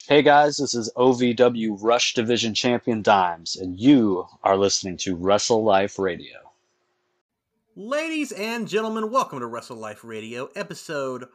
Hey guys, this is OVW Rush Division Champion Dimes, and you are listening to Wrestle Life Radio. Ladies and gentlemen, welcome to Wrestle Life Radio, episode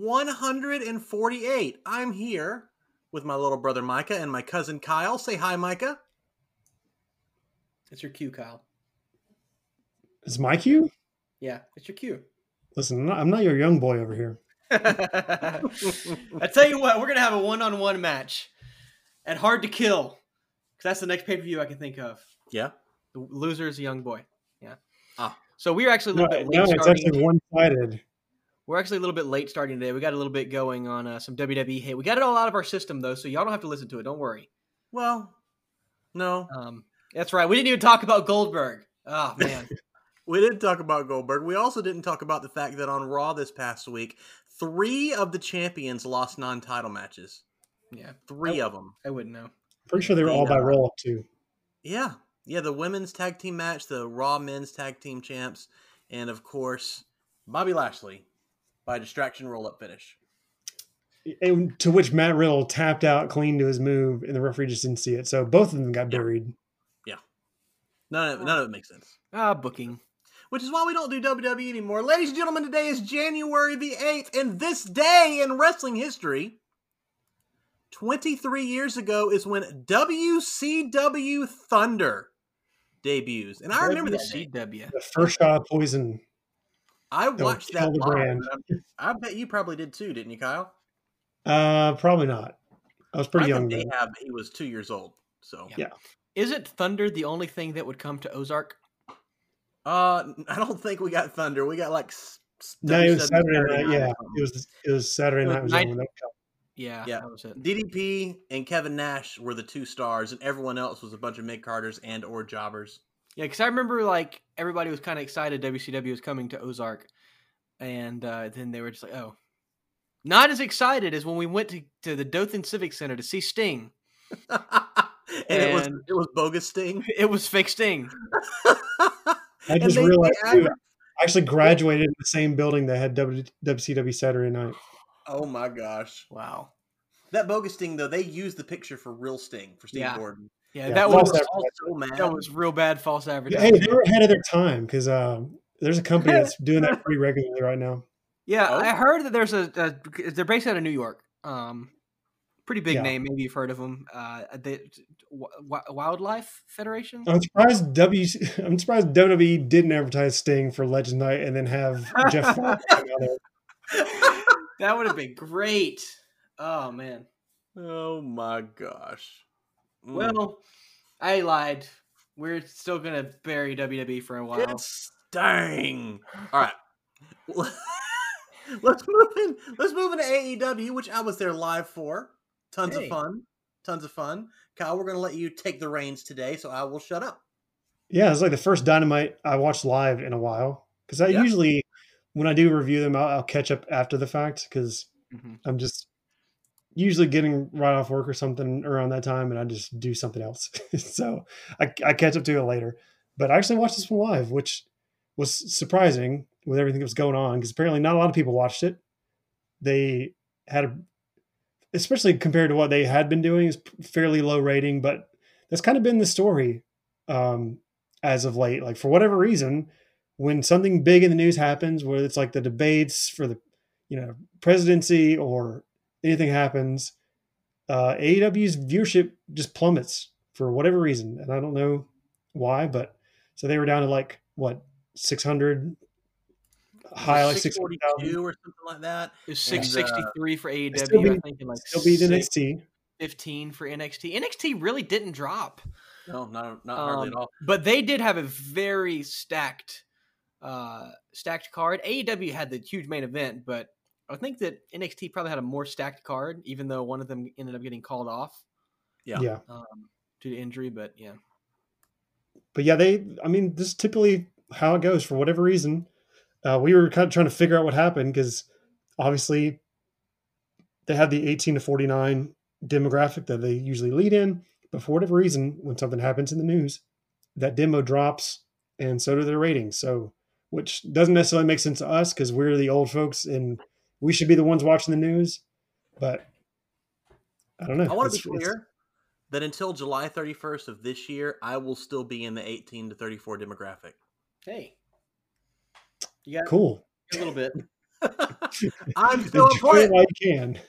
148. I'm here with my little brother Micah and my cousin Kyle. Say hi, Micah. It's your cue, Kyle. Is my cue? Yeah, it's your cue. Listen, I'm not your young boy over here. I tell you what, we're gonna have a one-on-one match at Hard to Kill, because that's the next pay-per-view I can think of. Yeah. The loser is a young boy. Yeah. Ah. So we're actually a little bit late No, it's starting. actually one-sided. We're actually a little bit late starting today. We got a little bit going on some WWE hate. We got it all out of our system though, so y'all don't have to listen to it. Don't worry. Well, no. That's right. We didn't even talk about Goldberg. Oh man. We didn't talk about Goldberg. We also didn't talk about the fact that on Raw this past week, 3 of the champions lost non-title matches. Yeah. 3 of them. I wouldn't know. Pretty sure they were all by roll-up too. Yeah. Yeah, the women's tag team match, the Raw men's tag team champs, and of course, Bobby Lashley by distraction roll-up finish. And to which Matt Riddle tapped out clean to his move, and the referee just didn't see it. So both of them got buried. Yeah. None of it makes sense. Booking. Which is why we don't do WWE anymore. Ladies and gentlemen, today is January the 8th, and this day in wrestling history, 23 years ago, is when WCW Thunder debuts. And I remember that day. CW. The first shot of poison. I watched that kill the live. brand. I bet you probably did too, didn't you, Kyle? Probably not. I was pretty I young think then. they have, he was 2 years old. So Yeah. Isn't Thunder the only thing that would come to Ozark? I don't think we got Thunder. We got like No, it was Saturday night. or Yeah, something. it was Saturday night. Was the night- one that Yeah, Yeah. that was it. DDP and Kevin Nash were the 2 stars, and everyone else was a bunch of mid-carders and or jobbers. Yeah, because I remember like everybody was kind of excited WCW was coming to Ozark, and then they were just like, "Oh, not as excited as when we went to the Dothan Civic Center to see Sting." and it was bogus Sting. It was fake Sting. I just they realized too, added- I actually graduated in the same building that had WCW Saturday night. Oh my gosh. Wow. That bogus Sting, though, they used the picture for real Sting, for Steve Yeah. Gordon. Yeah, Yeah, that false was All so mad. that was real bad false Hey, advertising. they were ahead of their time because there's a company that's doing that pretty regularly right now. Yeah, Oh. I heard that there's they're based out of New York. Pretty big Yeah. name. Maybe you've heard of them. Wildlife Federation. I'm surprised I'm surprised WWE didn't advertise Sting for Legends Night and then have Jeff Farmer come out there. That would have been great. Oh man. Oh my gosh. Mm. Well, I lied. We're still gonna bury WWE for a while. It's Sting. All right. Let's move into AEW, which I was there live for. Tons of Hey. fun. Kyle, we're going to let you take the reins today, so I will shut up. Yeah, it's like the first Dynamite I watched live in a while because I Yeah. usually, when I do review them, I'll catch up after the fact because Mhm. I'm just usually getting right off work or something around that time, and I just do something else. So I catch up to it later. But I actually watched this one live, which was surprising with everything that was going on because apparently not a lot of people watched it. They had especially compared to what they had been doing, is fairly low rating, but that's kind of been the story as of late. Like for whatever reason, when something big in the news happens, whether it's like the debates for the presidency or anything happens, AEW's viewership just plummets for whatever reason, and I don't know why. But so they were down to like what 600. High like 642 or something like that. It was And, 663 for AEW. still beat- I think, and like Still beat NXT. 15 for NXT. NXT really didn't drop. No, not hardly at all. But they did have a very stacked card. AEW had the huge main event, but I think that NXT probably had a more stacked card, even though one of them ended up getting called off Yeah. Yeah. due to injury. But yeah, But yeah, this is typically how it goes for whatever reason. We were kind of trying to figure out what happened because obviously they have the 18 to 49 demographic that they usually lead in. But for whatever reason, when something happens in the news, that demo drops and so do their ratings. So, which doesn't necessarily make sense to us because we're the old folks and we should be the ones watching the news. But I don't know. I want to be clear that until July 31st of this year, I will still be in the 18 to 34 demographic. Hey, you got cool. a little bit. I'm still Enjoy it important. while you can.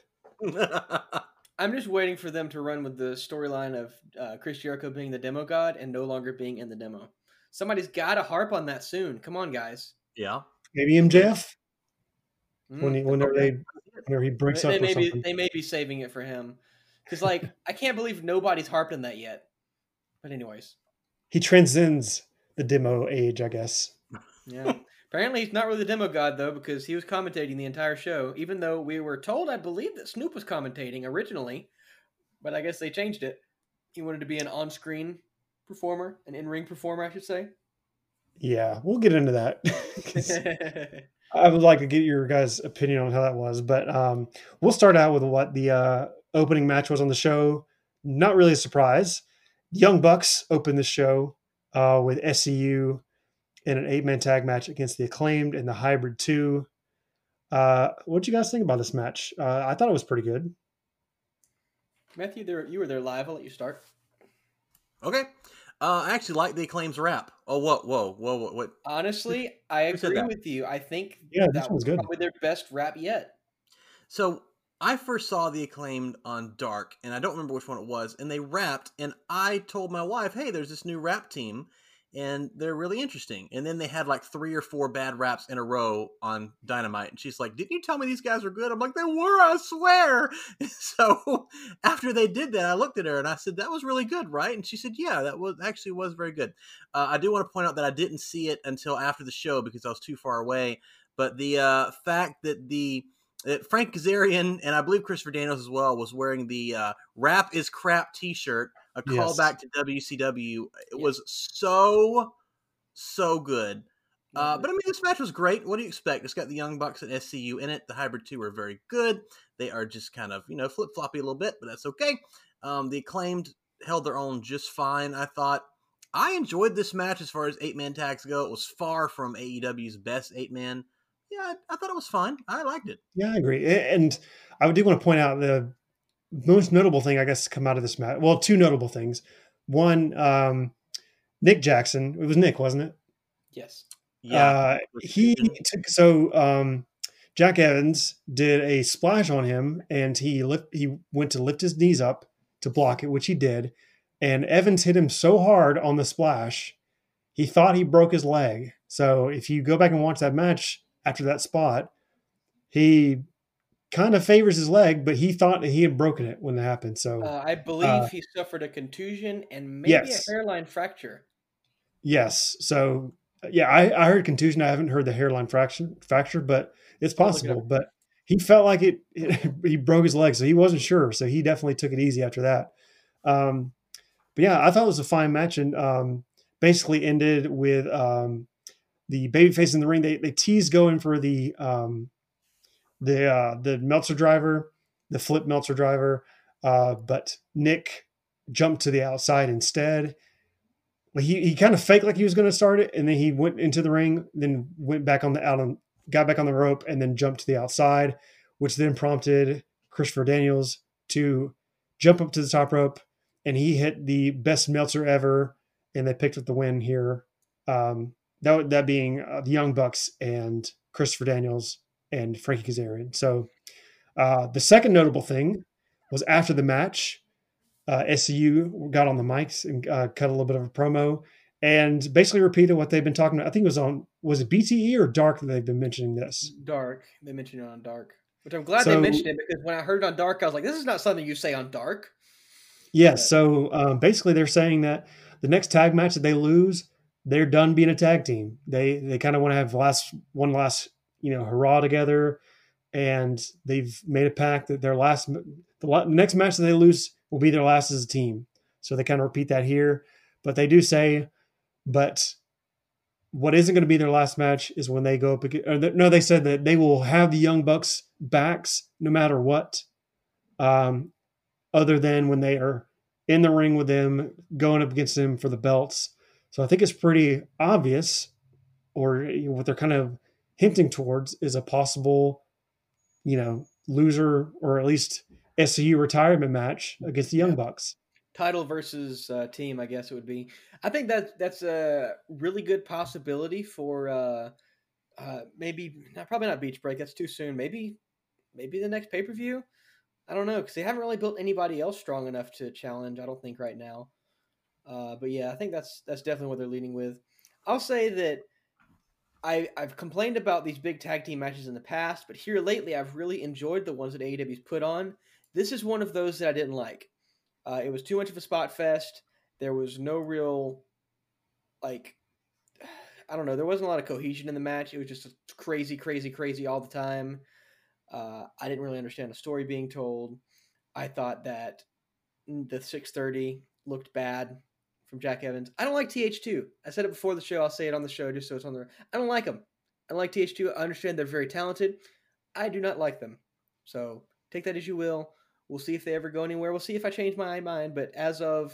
I'm just waiting for them to run with the storyline of Chris Jericho being the demo god and no longer being in the demo. Somebody's got to harp on that soon. Come on, guys. Yeah. Maybe MJF Mm. whenever he breaks up or something. They may be saving it for him because, like, I can't believe nobody's harped on that yet. But anyways, He transcends the demo age, I guess. yeah. Apparently, he's not really the demo god though, because he was commentating the entire show. Even though we were told, I believe, that Snoop was commentating originally, but I guess they changed it. He wanted to be an on-screen performer, an in-ring performer, I should say. Yeah, we'll get into that. 'Cause I would like to get your guys' opinion on how that was, but we'll start out with what the opening match was on the show. Not really a surprise. Young Bucks opened the show with SCU in an 8-man tag match against the Acclaimed and the Hybrid 2. What did you guys think about this match? I thought it was pretty good. Matthew, you were there live. I'll let you start. Okay. I actually like the Acclaim's rap. Oh, what? Honestly, I Who said agree that? with you. I think Yeah, this that one's was good. probably their best rap yet. So I first saw the Acclaimed on Dark, and I don't remember which one it was, and they rapped, and I told my wife, hey, there's this new rap team, and they're really interesting. And then they had like 3 or 4 bad raps in a row on Dynamite, and she's like, didn't you tell me these guys were good? I'm like, they were, I swear. So after they did that, I looked at her and I said, that was really good, right? And she said, yeah, that was very good. I do want to point out that I didn't see it until after the show because I was too far away, but the fact that Frank Kazarian and I believe Christopher Daniels as well was wearing the "Rap is Crap" T-shirt, a Yes. callback to WCW. It was so good. But I mean, this match was great. What do you expect? It's got the Young Bucks and SCU in it. The Hybrid 2 are very good. They are just kind of flip floppy a little bit, but that's okay. The Acclaimed held their own just fine. I thought. I enjoyed this match as far as 8-man tags go. It was far from AEW's best 8-man. Yeah, I thought it was fine. I liked it. Yeah, I agree. And I do want to point out the most notable thing, I guess, to come out of this match. Well, 2 notable things. One, Nick Jackson. It was Nick, wasn't it? Yes. Yeah. Jack Evans did a splash on him, and he went to lift his knees up to block it, which he did. And Evans hit him so hard on the splash, he thought he broke his leg. So if you go back and watch that match after that spot, he kind of favors his leg, but he thought he had broken it when it happened. So I believe he suffered a contusion and maybe yes. a hairline fracture. Yes. So yeah, I heard contusion. I haven't heard the hairline fracture, but it's possible. But he felt like he broke his leg, so he wasn't sure. So he definitely took it easy after that. But yeah, I thought it was a fine match, and basically ended with the babyface in the ring. They teased going for the Meltzer driver, the flip Meltzer driver, but Nick jumped to the outside instead. He kind of faked like he was going to start it, and then he went into the ring, then went back got back on the rope, and then jumped to the outside, which then prompted Christopher Daniels to jump up to the top rope, and he hit the best Meltzer ever, and they picked up the win here. That being the Young Bucks and Christopher Daniels and Frankie Kazarian. So the second notable thing was after the match, SCU got on the mics and cut a little bit of a promo and basically repeated what they've been talking about. I think it was it BTE or Dark that they've been mentioning this? Dark. They mentioned it on Dark, which I'm glad they mentioned it because when I heard it on Dark, I was like, this is not something you say on Dark. Yes. So basically they're saying that the next tag match that they lose, they're done being a tag team. They kind of want to have one last hurrah together, and they've made a pact that the next match that they lose will be their last as a team. So they kind of repeat that here, but they do say, but what isn't going to be their last match is when they go up again. No, they said that they will have the Young Bucks backs no matter what, other than when they are in the ring with them, going up against them for the belts. So I think it's pretty obvious, or what they're kind of hinting towards is a possible, loser, or at least SCU retirement match against the Young Bucks. Title versus team, I guess it would be. I think that's a really good possibility for maybe probably not Beach Break. That's too soon. Maybe the next pay-per-view. I don't know, because they haven't really built anybody else strong enough to challenge. I don't think right now. But yeah, I think that's definitely what they're leading with. I'll say that I've complained about these big tag team matches in the past, but here lately I've really enjoyed the ones that AEW's put on. This is one of those that I didn't like. It was too much of a spot fest. There was no real, like, I don't know. There wasn't a lot of cohesion in the match. It was just crazy, crazy, crazy all the time. I didn't really understand the story being told. I thought that the 630 looked bad from Jack Evans. I don't like TH2. I said it before the show. I'll say it on the show just so it's on there. I don't like them. I don't like TH2. I understand they're very talented. I do not like them. So take that as you will. We'll see if they ever go anywhere. We'll see if I change my mind. But as of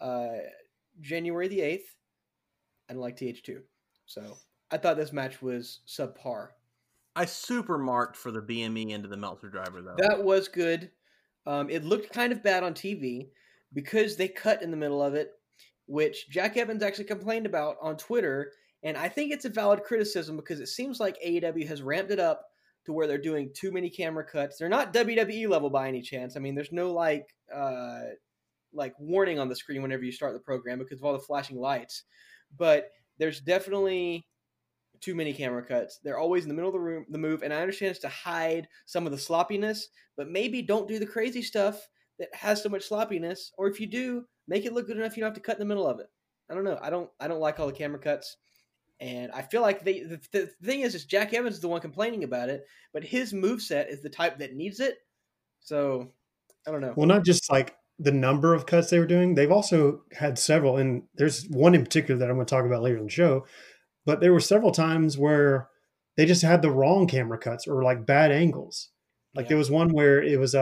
January the 8th, I don't like TH2. So I thought this match was subpar. I super marked for the BME into the Meltzer driver, though. That was good. It looked kind of bad on TV because they cut in the middle of it, which Jack Evans actually complained about on Twitter. And I think it's a valid criticism because it seems like AEW has ramped it up to where they're doing too many camera cuts. They're not WWE level by any chance. I mean, there's no like warning on the screen whenever you start the program because of all the flashing lights. But there's definitely too many camera cuts. They're always in the middle of the room, the move, and I understand it's to hide some of the sloppiness, but maybe don't do the crazy stuff that has so much sloppiness, or if you do, make it look good enough you don't have to cut in the middle of it. I don't know. I don't like all the camera cuts, and I feel like the thing is Jack Evans is the one complaining about it, but his moveset is the type that needs it. So I don't know. Well, not just like the number of cuts they were doing, they've also had several, and there's one in particular that I'm going to talk about later in the show. But there were several times where they just had the wrong camera cuts or like bad angles. Like there was one where it was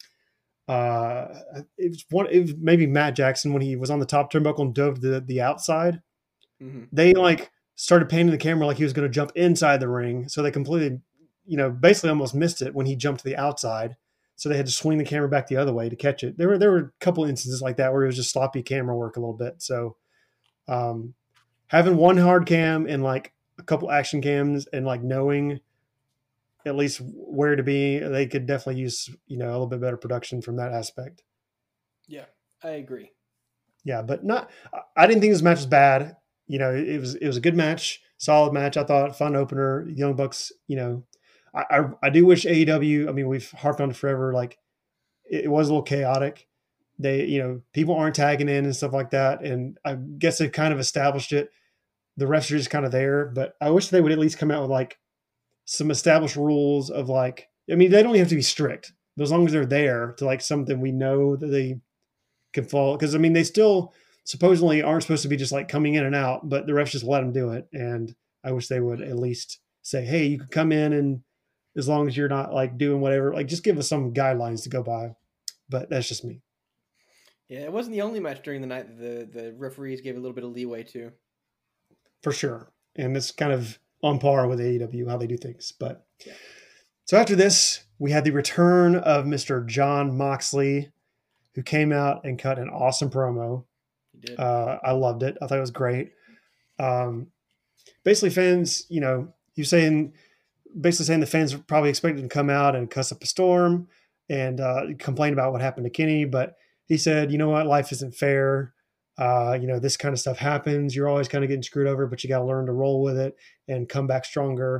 maybe Matt Jackson when he was on the top turnbuckle and dove to the outside. Mm-hmm. They like started painting the camera like he was going to jump inside the ring, so they completely, basically almost missed it when he jumped to the outside. So they had to swing the camera back the other way to catch it. There were a couple instances like that where it was just sloppy camera work a little bit. So. Having one hard cam and like a couple action cams and like knowing at least where to be, they could definitely use, a little bit better production from that aspect. Yeah, I agree. Yeah, but I didn't think this match was bad. It was a good match, solid match. I thought fun opener, Young Bucks, I do wish AEW, I mean, we've harped on it forever. Like it was a little chaotic. They, people aren't tagging in and stuff like that. And I guess they've kind of established it. The refs are just kind of there, but I wish they would at least come out with like some established rules of like, I mean, they don't even have to be strict, but as long as they're there to like something we know that they can follow. Cause I mean, they still supposedly aren't supposed to be just like coming in and out, but the refs just let them do it. And I wish they would at least say, hey, you can come in and as long as you're not like doing whatever, like just give us some guidelines to go by. But that's just me. Yeah, it wasn't the only match during the night that the referees gave a little bit of leeway to. For sure. And it's kind of on par with AEW, how they do things. But So after this, we had the return of Mr. Jon Moxley, who came out and cut an awesome promo. He did. I loved it. I thought it was great. Basically, fans, he was saying the fans were probably expected to come out and cuss up a storm and complain about what happened to Kenny. But he said, you know what? Life isn't fair. This kind of stuff happens. You're always kind of getting screwed over, but you got to learn to roll with it and come back stronger.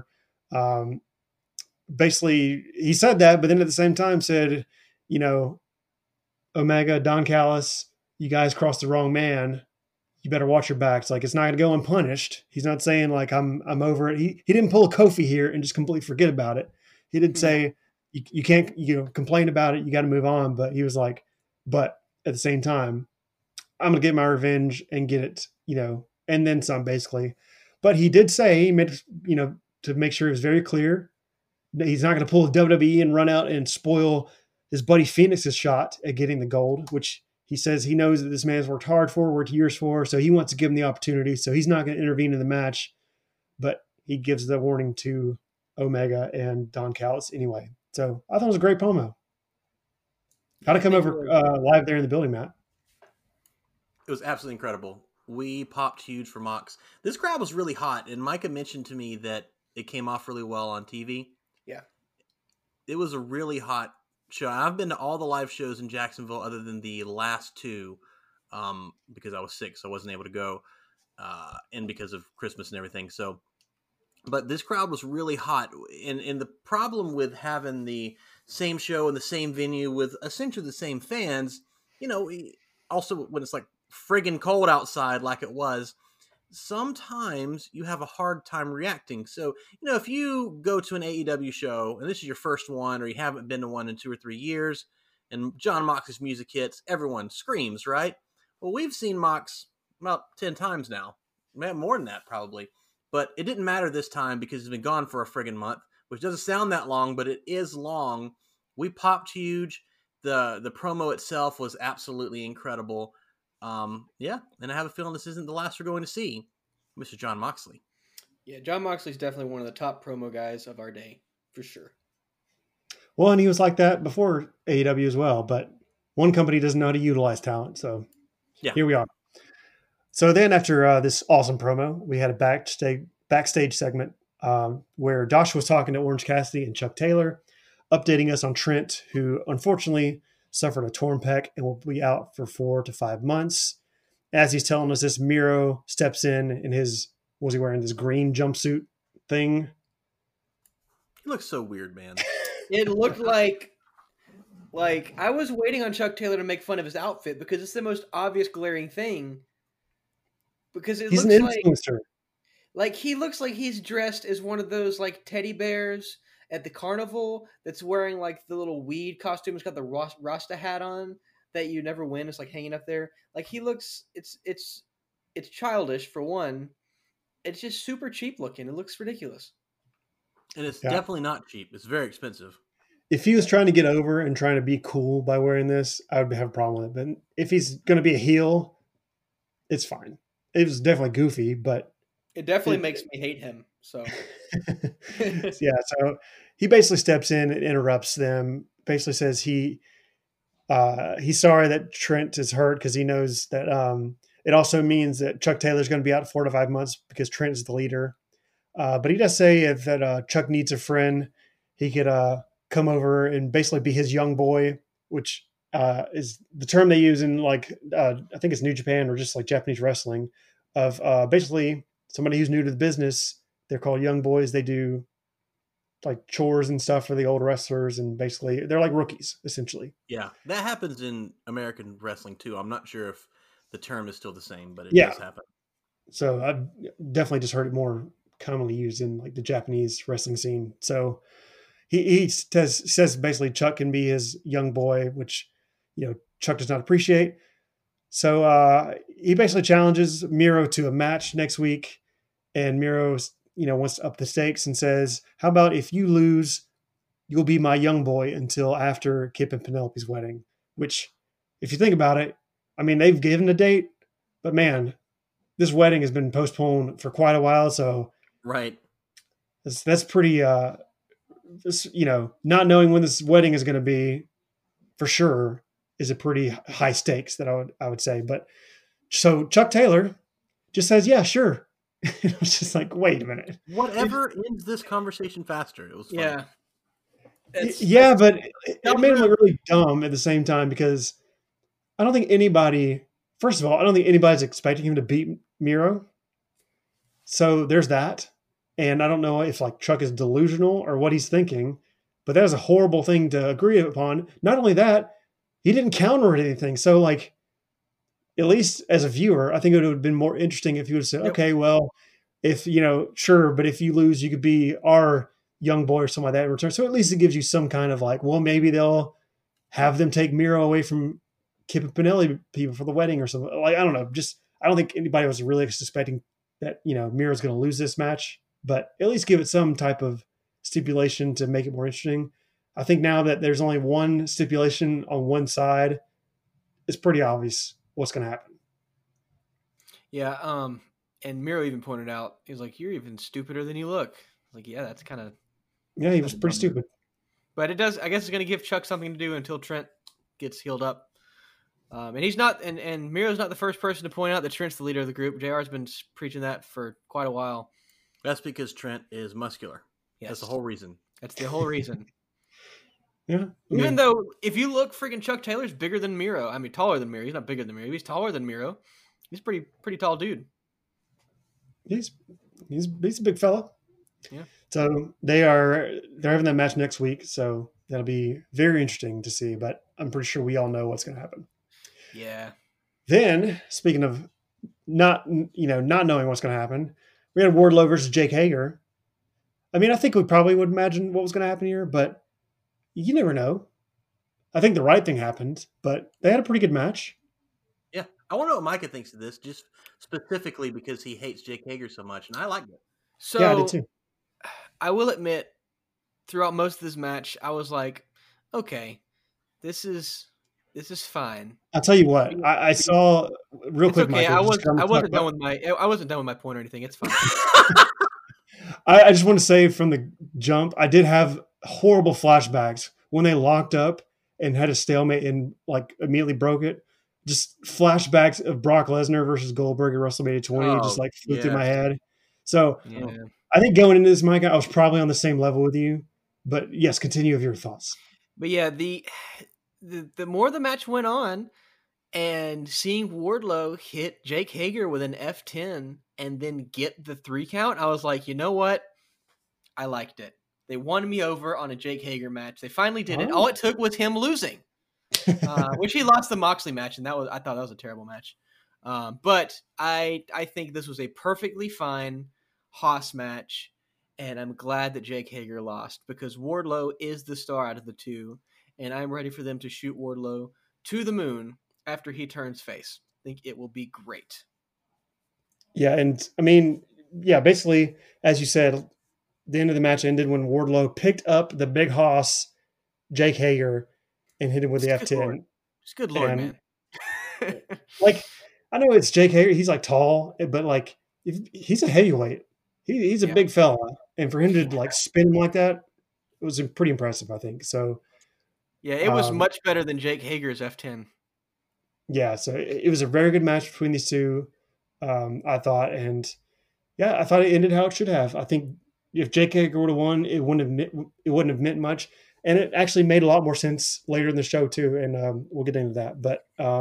Basically, he said that, but then at the same time said, Omega, Don Callis, you guys crossed the wrong man. You better watch your backs. Like, it's not going to go unpunished. He's not saying like, I'm over it. He didn't pull a Kofi here and just completely forget about it. He didn't say you can't, complain about it. You got to move on. But he was like, but at the same time, I'm going to get my revenge and get it, and then some basically. But he did say, he made, to make sure it was very clear that he's not going to pull the WWE and run out and spoil his buddy Phoenix's shot at getting the gold, which he says he knows that this man's worked hard for, worked years for, so he wants to give him the opportunity. So he's not going to intervene in the match, but he gives the warning to Omega and Don Callis anyway. So I thought it was a great promo. How'd Yeah, it come thank you, over Lord. live there in the building, Matt? It was absolutely incredible. We popped huge for Mox. This crowd was really hot, and Micah mentioned to me that it came off really well on TV. Yeah. It was a really hot show. I've been to all the live shows in Jacksonville other than the last two, because I was sick, so I wasn't able to go, and because of Christmas and everything. So, but this crowd was really hot, and the problem with having the same show in the same venue with essentially the same fans, also when it's like friggin' cold outside like it was, sometimes you have a hard time reacting. So, if you go to an AEW show and this is your first one or you haven't been to one in 2 or 3 years and John Mox's music hits, everyone screams, right? Well, we've seen Mox about 10 times now. More than that, probably. But it didn't matter this time because he's been gone for a friggin' month, which doesn't sound that long, but it is long. We popped huge. The promo itself was absolutely incredible. Yeah, and I have a feeling this isn't the last we're going to see Mr. John Moxley. Yeah, John Moxley's definitely one of the top promo guys of our day, for sure. Well, and he was like that before AEW as well, but one company doesn't know how to utilize talent. So Yeah. Here we are. So then after this awesome promo, we had a backstage segment where Josh was talking to Orange Cassidy and Chuck Taylor, updating us on Trent, who unfortunately suffered a torn pec and will be out for 4 to 5 months. As he's telling us this, Miro steps in his, was he wearing this green jumpsuit thing? He looks so weird, man. It looked like I was waiting on Chuck Taylor to make fun of his outfit because it's the most obvious glaring thing. Because he's an influencer. Like he looks like he's dressed as one of those like teddy bears at the carnival that's wearing like the little weed costume. It's got the Rasta hat on that you never win. It's like hanging up there. Like he looks, it's childish for one. It's just super cheap looking. It looks ridiculous. And it's definitely not cheap. It's very expensive. If he was trying to get over and trying to be cool by wearing this, I would have a problem with it. But if he's going to be a heel, it's fine. It was definitely goofy, but it definitely makes me hate him. So yeah, so he basically steps in and interrupts them. Basically says he's sorry that Trent is hurt because he knows that it also means that Chuck Taylor's going to be out 4 to 5 months because Trent is the leader. But he does say that Chuck needs a friend. He could come over and basically be his young boy, which is the term they use in I think it's New Japan or just like Japanese wrestling of basically somebody who's new to the business. They're called young boys. They do like chores and stuff for the old wrestlers, and basically they're like rookies essentially. Yeah, that happens in American wrestling too. I'm not sure if the term is still the same, but it does happen. So I've definitely just heard it more commonly used in like the Japanese wrestling scene. So he says basically Chuck can be his young boy, which Chuck does not appreciate. So he basically challenges Miro to a match next week, and Miro wants to up the stakes and says, "How about if you lose, you'll be my young boy until after Kip and Penelope's wedding?" Which, if you think about it, I mean they've given a date, but man, this wedding has been postponed for quite a while. So right, that's pretty. Not knowing when this wedding is going to be, for sure, is a pretty high stakes that I would say. But so Chuck Taylor just says, "Yeah, sure." It was just like, wait a minute. Whatever ends this conversation faster. It was funny. Yeah. But it made him look really dumb at the same time because I don't think anybody's expecting him to beat Miro. So there's that. And I don't know if like Chuck is delusional or what he's thinking, but that is a horrible thing to agree upon. Not only that, he didn't counter anything. So like, at least as a viewer, I think it would have been more interesting if you would have said, okay, well, if, sure, but if you lose, you could be our young boy or something like that in return. So at least it gives you some kind of like, well, maybe they'll have them take Miro away from Kip and Penelope people for the wedding or something. Like, I don't know. I don't think anybody was really expecting that, Miro's going to lose this match, but at least give it some type of stipulation to make it more interesting. I think now that there's only one stipulation on one side, it's pretty obvious what's going to happen. Yeah. And Miro even pointed out, he was like, "You're even stupider than you look." Like, yeah, that's kind of. Yeah, he was pretty stupid. But it does. I guess it's going to give Chuck something to do until Trent gets healed up. And he's not, and Miro's not the first person to point out that Trent's the leader of the group. JR's been preaching that for quite a while. That's because Trent is muscular. Yes. That's the whole reason. That's the whole reason. Yeah. Even though, if you look, freaking Chuck Taylor's bigger than Miro. I mean, taller than Miro. He's not bigger than Miro. He's taller than Miro. He's pretty tall dude. He's a big fella. Yeah. So they're having that match next week. So that'll be very interesting to see. But I'm pretty sure we all know what's going to happen. Yeah. Then, speaking of not knowing what's going to happen, we had Wardlow versus Jake Hager. I mean, I think we probably would imagine what was going to happen here, but you never know. I think the right thing happened, but they had a pretty good match. Yeah. I want to know what Micah thinks of this, just specifically because he hates Jake Hager so much, and I liked it. So, Yeah, I did too. I will admit, throughout most of this match, I was like, okay, this is fine. I'll tell you what, I saw real It's quick. okay. Michael, I wasn't done with my point or anything. It's fine. I just want to say from the jump, I did have horrible flashbacks when they locked up and had a stalemate and like immediately broke it. Just flashbacks of Brock Lesnar versus Goldberg at WrestleMania 20 just like flew through my head. So Yeah. I think going into this, Mike, I was probably on the same level with you. But yes, continue with your thoughts. But yeah, the more the match went on, and seeing Wardlow hit Jake Hager with an F10 and then get the 3 count, I was like, you know what? I liked it. They won me over on a Jake Hager match. They finally did it. All it took was him losing, which he lost the Moxley match, and I thought that was a terrible match. But I think this was a perfectly fine Haas match, and I'm glad that Jake Hager lost because Wardlow is the star out of the two, and I'm ready for them to shoot Wardlow to the moon after he turns face. I think it will be great. Yeah, and I mean, yeah, basically, as you said, the end of the match ended when Wardlow picked up the big hoss, Jake Hager, and hit him with the F10. It's good Lord, man. Like, I know it's Jake Hager. He's like tall, but like he's a heavyweight. He's a big fella, and for him to like spin him like that, it was pretty impressive, I think. So, yeah, it was much better than Jake Hager's F10. Yeah, so it was a very good match between these two, I thought, and yeah, I thought it ended how it should have. I think if Jake Hager would have won, it wouldn't have meant much, and it actually made a lot more sense later in the show too, and we'll get into that. But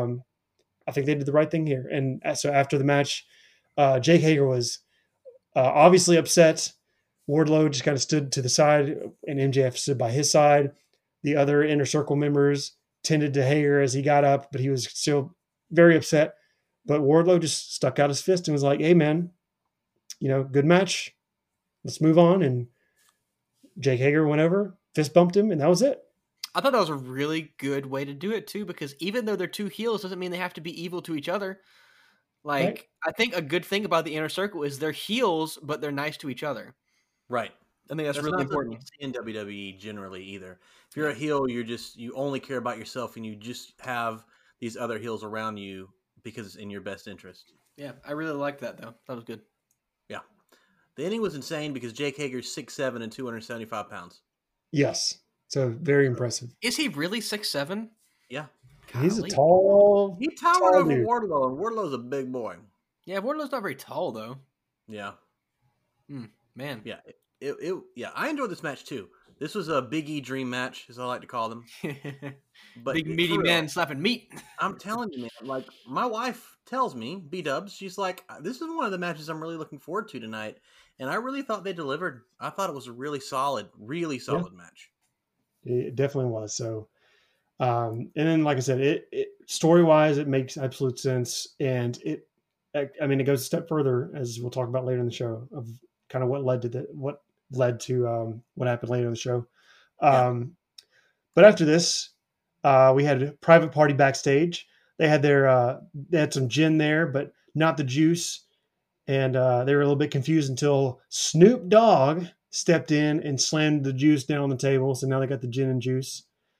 I think they did the right thing here, and so after the match, Jake Hager was obviously upset. Wardlow just kind of stood to the side, and MJF stood by his side. The other Inner Circle members tended to Hager as he got up, but he was still very upset. But Wardlow just stuck out his fist and was like, hey, man, good match. Let's move on. And Jake Hager went over, fist bumped him, and that was it. I thought that was a really good way to do it, too, because even though they're two heels doesn't mean they have to be evil to each other. Like, right. I think a good thing about the Inner Circle is they're heels, but they're nice to each other. Right. I think that's really important in WWE generally either. If you're a heel, you only care about yourself, and you just have these other heels around you because it's in your best interest. Yeah, I really liked that though. That was good. Yeah, the ending was insane because Jake Hager's 6'7" and 275 pounds. Yes, so very impressive. Is he really 6'7"? Yeah, he's a tall. He towered over Wardlow, and Wardlow's a big boy. Yeah, Wardlow's not very tall though. Yeah. Man. Yeah. Yeah, I enjoyed this match too. This was a Big E dream match, as I like to call them. But big meaty man slapping meat. I'm telling you, man. Like my wife tells me, B-Dubs, she's like, "This is one of the matches I'm really looking forward to tonight," and I really thought they delivered. I thought it was a really solid match. It definitely was. So, and then, like I said, it story wise, it makes absolute sense, and it goes a step further, as we'll talk about later in the show, of kind of what led to what happened later in the show. But after this, we had a private party backstage. They had they had some gin there, but not the juice. And they were a little bit confused until Snoop Dogg stepped in and slammed the juice down on the table. So now they got the gin and juice.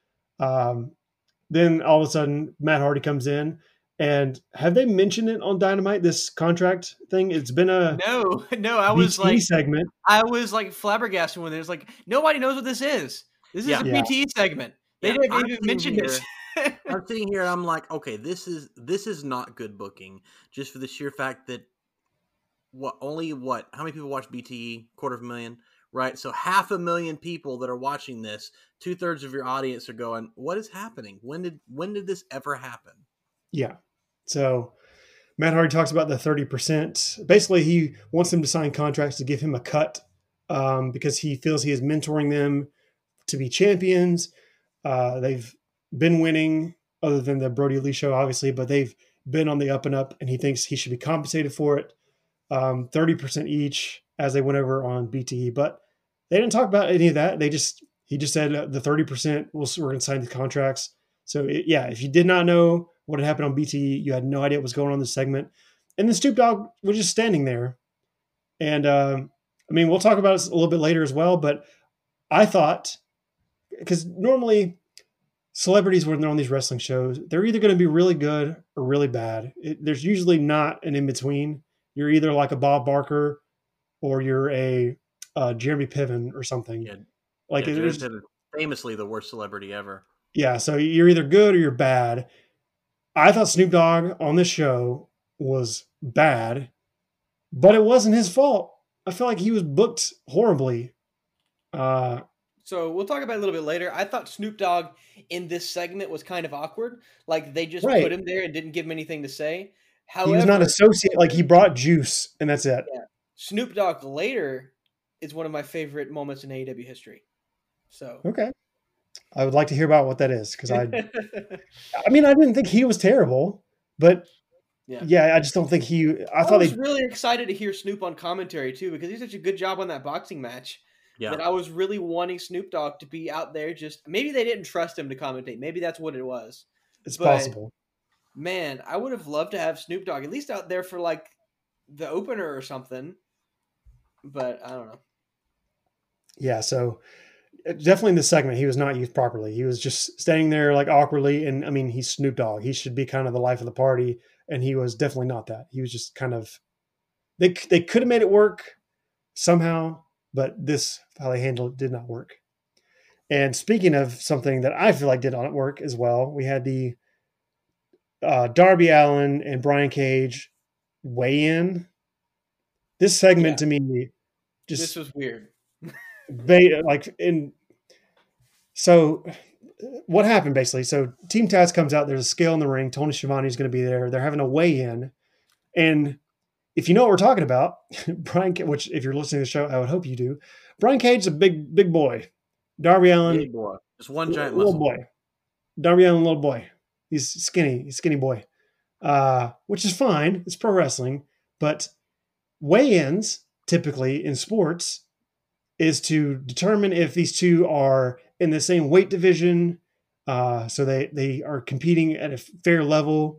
Then all of a sudden, Matt Hardy comes in. And have they mentioned it on Dynamite, this contract thing? It's been a no. I was like segment. I was like flabbergasted when there's like nobody knows what this is. This is a PT segment. They didn't even mention this. I'm sitting here and I'm like, okay, this is not good booking, just for the sheer fact that how many people watch BTE? 250,000, right? So 500,000 people that are watching this, 2/3 of your audience are going, what is happening? When did this ever happen? Yeah. So Matt Hardy talks about the 30%. Basically, he wants them to sign contracts to give him a cut because he feels he is mentoring them to be champions. They've been winning, other than the Brody Lee show, obviously, but they've been on the up and up, and he thinks he should be compensated for it. 30% each as they went over on BTE, but they didn't talk about any of that. He just said the 30% we're going to sign the contracts. So if you did not know what had happened on BTE, you had no idea what was going on in this segment. And then Snoop Dogg was just standing there. And we'll talk about it a little bit later as well, but I thought, because normally celebrities, when they're on these wrestling shows, they're either going to be really good or really bad. There's usually not an in-between. You're either like a Bob Barker or you're a Jeremy Piven or something. Yeah. Like Jeremy Piven, famously the worst celebrity ever. Yeah, so you're either good or you're bad. I thought Snoop Dogg on this show was bad, but it wasn't his fault. I feel like he was booked horribly. So we'll talk about it a little bit later. I thought Snoop Dogg in this segment was kind of awkward. Like they just put him there and didn't give him anything to say. However, he was not associated. Like he brought juice and that's it. Yeah. Snoop Dogg later is one of my favorite moments in AEW history. So okay, I would like to hear about what that is because I didn't think he was terrible, but yeah, I just don't think he. I was really excited to hear Snoop on commentary too because he did such a good job on that boxing match. Yeah. That I was really wanting Snoop Dogg to be out there. Just maybe they didn't trust him to commentate. Maybe that's what it was. It's possible. Man, I would have loved to have Snoop Dogg at least out there for like the opener or something. But I don't know. Yeah, so definitely in this segment, he was not used properly. He was just standing there like awkwardly. And I mean, he's Snoop Dogg. He should be kind of the life of the party. And he was definitely not that. He was just kind of, they could have made it work somehow, but this, how they handled it, did not work. And speaking of something that I feel like did not work as well, we had the Darby Allin and Brian Cage weigh in. This segment to me, this was weird. So what happened basically? So Team Taz comes out. There's a scale in the ring. Tony Schiavone is going to be there. They're having a weigh in, and if you know what we're talking about, Brian, which if you're listening to the show, I would hope you do. Brian Cage's a big boy. Darby Allin, big boy. Just one giant little muscle. boy. Darby Allin, little boy. He's skinny. He's a skinny boy, which is fine. It's pro wrestling, but weigh-ins typically in sports is to determine if these two are in the same weight division, so they are competing at a fair level.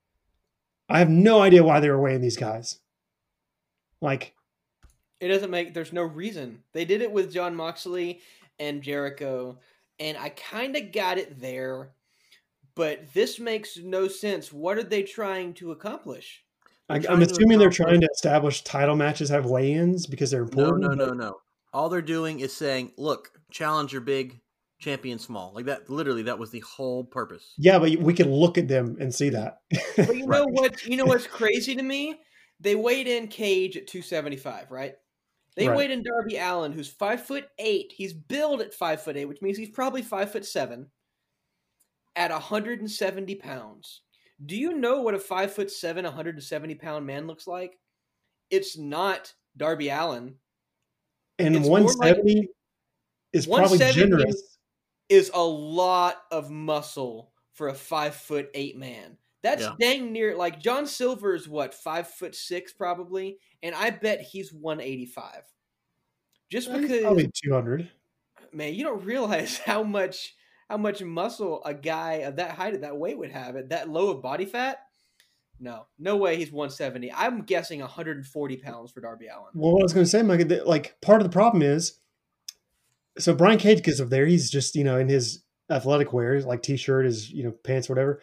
I have no idea why they were weighing these guys. Like, it doesn't make. There's no reason. They did it with Jon Moxley and Jericho, and I kind of got it there, but this makes no sense. What are they trying to accomplish? I'm assuming they're trying to establish title matches have weigh-ins because they're important. No. All they're doing is saying, look, challenger big, champion small. Like that, literally, that was the whole purpose. Yeah, but we can look at them and see that. But you know what? You know what's crazy to me? They weighed in Cage at 275, right? They weighed in Darby Allin, who's 5'8". He's billed at 5'8", which means he's probably 5'7", at 170 pounds. Do you know what a 5'7", 170-pound man looks like? It's not Darby Allin. And it's 170 is probably generous. Is a lot of muscle for a 5'8" man. That's dang near, like John Silver's what, 5'6" probably, and I bet he's 185. Just because probably 200. Man, you don't realize how much muscle a guy of that height, of that weight would have at that low of body fat. No way he's 170. I'm guessing 140 pounds for Darby Allin. Well, what I was going to say, Mike, like part of the problem is, so Brian Cage gets up there. He's just, in his athletic wear, like t-shirt, his, pants, whatever.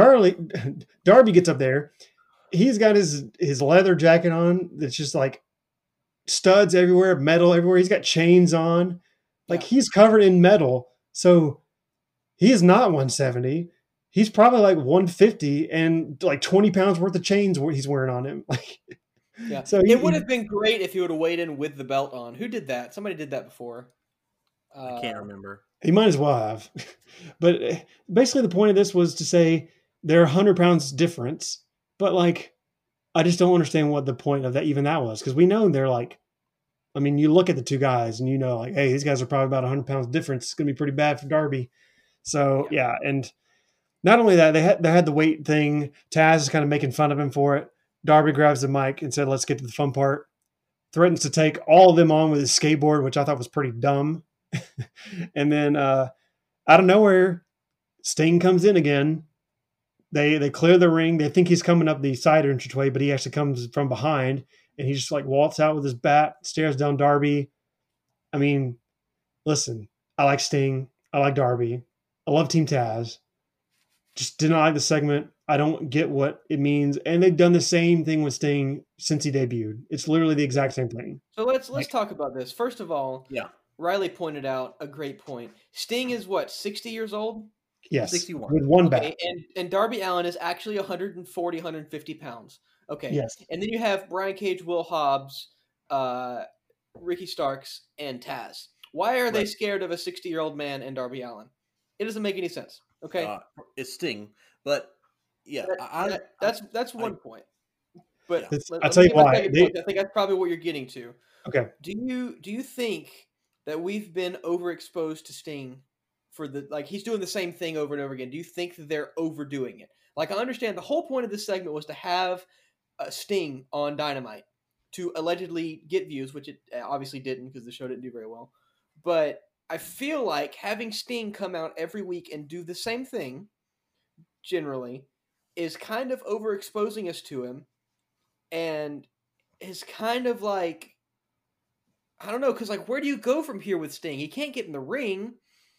Darby gets up there. He's got his leather jacket on. That's just like studs everywhere, metal everywhere. He's got chains on. Like he's covered in metal. So he is not 170. he's probably like 150 and like 20 pounds worth of chains he's wearing on him. Like, Yeah. so It would have been great if he would have weighed in with the belt on. Who did that? Somebody did that before. I can't remember. he might as well have. But basically, the point of this was to say they're 100 pounds difference. But like, I just don't understand what the point of that even that was, because we know they're like, I mean, you look at the two guys and you know, like, hey, these guys are probably about 100 pounds difference. It's going to be pretty bad for Darby. So yeah, and not only that, they had the weight thing. Taz is kind of making fun of him for it. Darby grabs the mic and said, "Let's get to the fun part." Threatens to take all of them on with his skateboard, which I thought was pretty dumb. And then out of nowhere, Sting comes in again. They clear the ring. They think he's coming up the side entranceway, but he actually comes from behind, and he just like waltz out with his bat, stares down Darby. I mean, listen, I like Sting. I like Darby. I love Team Taz. Just did not like the segment. I don't get what it means. And they've done the same thing with Sting since he debuted. It's literally the exact same thing. So let's talk about this. First of all, Yeah. Riley pointed out a great point. Sting is what, 60 years old? Yes. 61. With one Okay, bat. and Darby Allin is actually 140, 150 pounds. Okay. Yes. And then you have Brian Cage, Will Hobbs, Ricky Starks, and Taz. Why are they Right. scared of a 60-year-old man and Darby Allin? It doesn't make any sense. Okay. It's Sting, but yeah, That's one point. But I'll tell you why. I think that's probably what you're getting to. Okay. Do you think that we've been overexposed to Sting for he's doing the same thing over and over again? Do you think that they're overdoing it? Like, I understand the whole point of this segment was to have Sting on Dynamite to allegedly get views, which it obviously didn't because the show didn't do very well. But I feel like having Sting come out every week and do the same thing generally is kind of overexposing us to him, and is kind of like, I don't know, because like, where do you go from here with Sting? He can't get in the ring.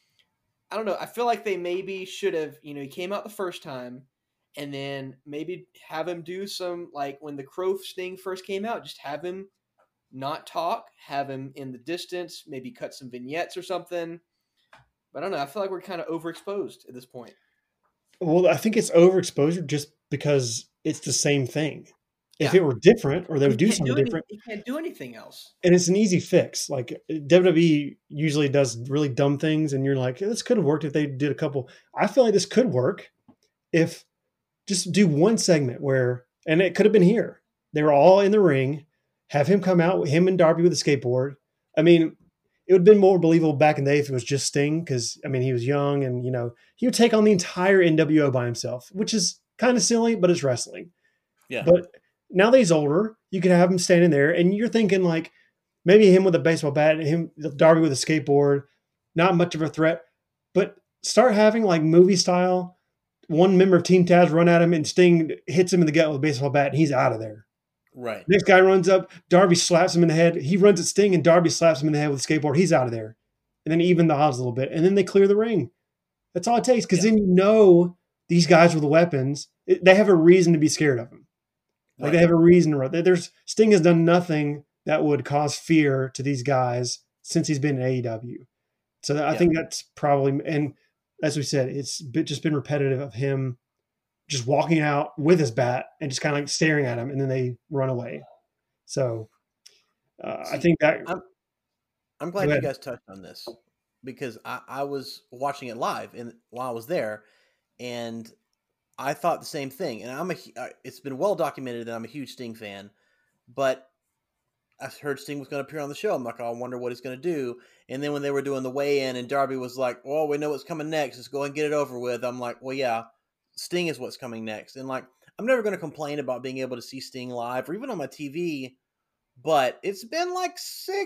I don't know. I feel like they maybe should have, he came out the first time, and then maybe have him do some, like when the Crow Sting first came out, just have him not talk, have him in the distance, maybe cut some vignettes or something. But I don't know. I feel like we're kind of overexposed at this point. Well, I think it's overexposure just because it's the same thing. If Yeah. it were different, or they would do something different, He can't do anything else. and it's an easy fix. Like WWE usually does really dumb things, and you're like, this could have worked if they did a couple. I feel like this could work if just do one segment where, and it could have been here. They were all in the ring, have him come out, him and Darby with a skateboard. I mean, it would have been more believable back in the day if it was just Sting, because I mean, he was young, and he would take on the entire NWO by himself, which is kind of silly, but it's wrestling. Yeah. But now that he's older, you could have him standing there, and you're thinking like maybe him with a baseball bat and him Darby with a skateboard, not much of a threat. But start having like movie style, one member of Team Taz run at him and Sting hits him in the gut with a baseball bat, and he's out of there. Right. Next guy runs up, Darby slaps him in the head. He runs at Sting, and Darby slaps him in the head with a skateboard. He's out of there. And then even the odds a little bit, and then they clear the ring. That's all it takes, because then these guys with weapons, they have a reason to be scared of him. Like they have a reason to run. Sting has done nothing that would cause fear to these guys since he's been in AEW. So I think that's probably, and as we said, it's just been repetitive of him just walking out with his bat and just kind of like staring at him, and then they run away. So I think that I'm glad you guys touched on this, because I was watching it live while I was there, and I thought the same thing. And it's been well documented that I'm a huge Sting fan, but I heard Sting was going to appear on the show. I'm like, oh, I wonder what he's going to do. And then when they were doing the weigh-in and Darby was like, oh, we know what's coming next. Let's go and get it over with. I'm like, well, yeah, Sting is what's coming next. And like, I'm never going to complain about being able to see Sting live or even on my TV, but it's been like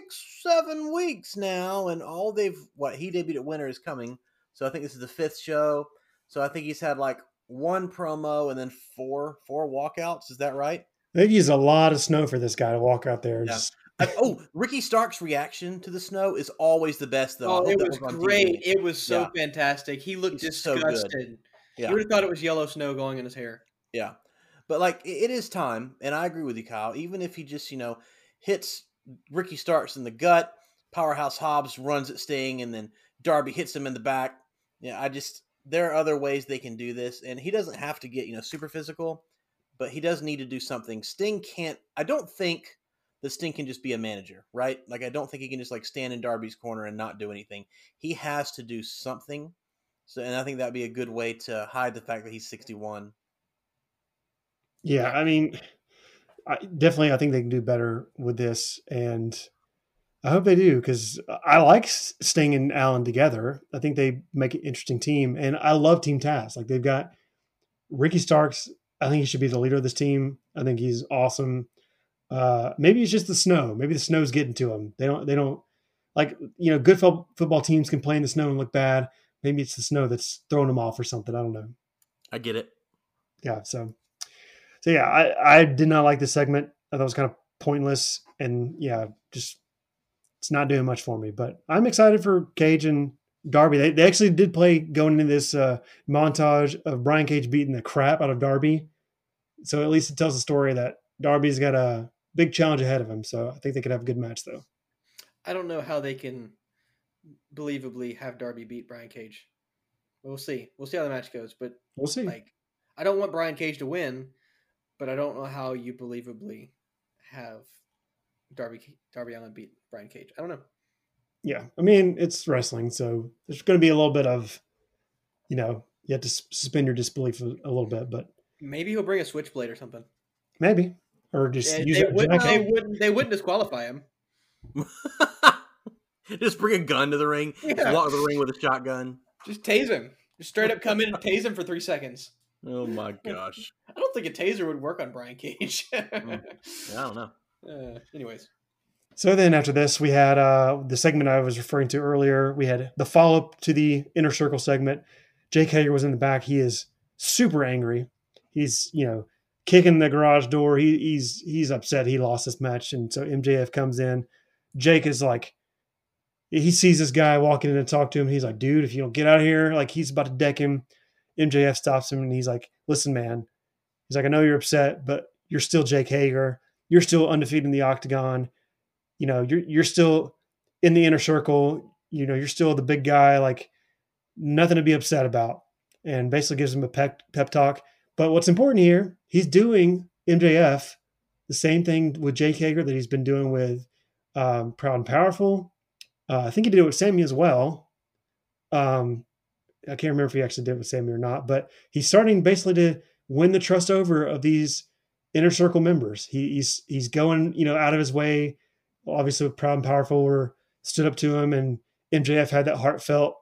6-7 weeks now. And he debuted at Winter is coming. So I think this is the 5th show. So I think he's had like one promo and then four walkouts. Is that right? They've used a lot of snow for this guy to walk out there. Yeah. Ricky Stark's reaction to the snow is always the best, though. Oh, it was great. It was so fantastic. He looked disgusted. So good. Yeah. You would have thought it was yellow snow going in his hair. Yeah. But like, it is time, and I agree with you, Kyle. Even if he just, hits Ricky Starks in the gut, Powerhouse Hobbs runs at Sting, and then Darby hits him in the back. Yeah, there are other ways they can do this, and he doesn't have to get super physical, but he does need to do something. Sting can't. I don't think the Sting can just be a manager, right? Like I don't think he can just like stand in Darby's corner and not do anything. He has to do something. So, and I think that'd be a good way to hide the fact that he's 61. Yeah, I mean, I think they can do better with this, and I hope they do because I like Sting and Allen together. I think they make an interesting team, and I love Team Taz. Like they've got Ricky Starks. I think he should be the leader of this team. I think he's awesome. Maybe it's just the snow. Maybe the snow's getting to him. They don't like good football teams can play in the snow and look bad. Maybe it's the snow that's throwing them off or something. I don't know. I get it. Yeah. So yeah, I did not like this segment. I thought it was kind of pointless, and yeah, just it's not doing much for me. But I'm excited for Cage and Darby. They actually did play going into this montage of Brian Cage beating the crap out of Darby. So at least it tells the story that Darby's got a big challenge ahead of him. So I think they could have a good match, though. I don't know how they can believably have Darby beat Brian Cage. We'll see. We'll see how the match goes. But we'll see. Like, I don't want Brian Cage to win, but I don't know how you believably have Darby Allin beat Brian Cage. I don't know. Yeah, I mean it's wrestling, so there's going to be a little bit of, you have to suspend your disbelief a little bit, but maybe he'll bring a switchblade or something. Maybe, or just use it. They wouldn't disqualify him. Just bring a gun to the ring. Yeah. Just walk to the ring with a shotgun. Just tase him. Just straight up come in and tase him for 3 seconds. Oh my gosh! I don't think a taser would work on Brian Cage. Yeah, I don't know. Anyways. So then after this, we had the segment I was referring to earlier. We had the follow-up to the Inner Circle segment. Jake Hager was in the back. He is super angry. He's, kicking the garage door. He's upset he lost this match. And so MJF comes in. Jake is like, he sees this guy walking in and talk to him. He's like, dude, if you don't get out of here, like he's about to deck him. MJF stops him and he's like, listen, man. He's like, I know you're upset, but you're still Jake Hager. You're still undefeated in the Octagon. You're still in the Inner Circle. You're still the big guy. Like nothing to be upset about. And basically gives him a pep talk. But what's important here, he's doing MJF the same thing with Jake Hager that he's been doing with Proud and Powerful. I think he did it with Sammy as well. I can't remember if he actually did it with Sammy or not. But he's starting basically to win the trust over of these Inner Circle members. He's going out of his way. Obviously, with Proud and Powerful were stood up to him, and MJF had that heartfelt,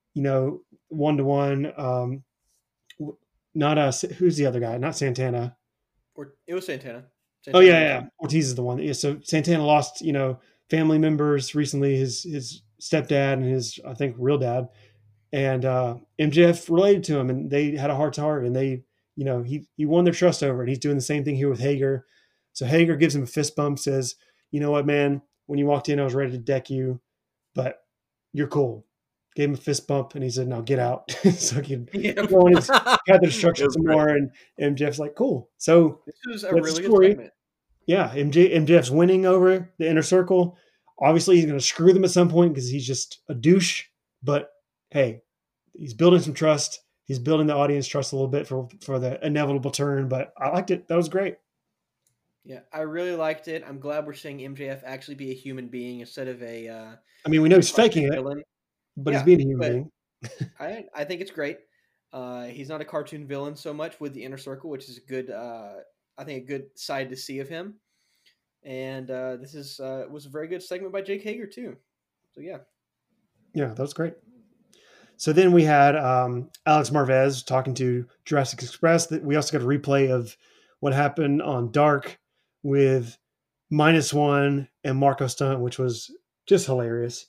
1-to-1. Not us. Who's the other guy? Not Santana. It was Santana. Oh yeah. Ortiz is the one. Yeah. So Santana lost, family members recently. His stepdad and his, I think, real dad, and MJF related to him, and they had a heart to heart, and they, he won their trust over, and he's doing the same thing here with Hager. So Hager gives him a fist bump, says, you know what, man, when you walked in, I was ready to deck you, but you're cool. Gave him a fist bump, and he said, now get out. So he could go on his had the destruction some more, and MJF's like, cool. So this is a really good segment. Yeah, MJF's winning over the Inner Circle. Obviously, he's going to screw them at some point because he's just a douche, but hey, he's building some trust. He's building the audience trust a little bit for the inevitable turn, but I liked it. That was great. Yeah, I really liked it. I'm glad we're seeing MJF actually be a human being instead of a. I mean, we know he's faking it, but he's being a human being. I think it's great. He's not a cartoon villain so much with the Inner Circle, which is a good. I think a good side to see of him. And this was a very good segment by Jake Hager too. So yeah, that was great. So then we had Alex Marvez talking to Jurassic Express. We also got a replay of what happened on Dark with -1 and Marco Stunt, which was just hilarious.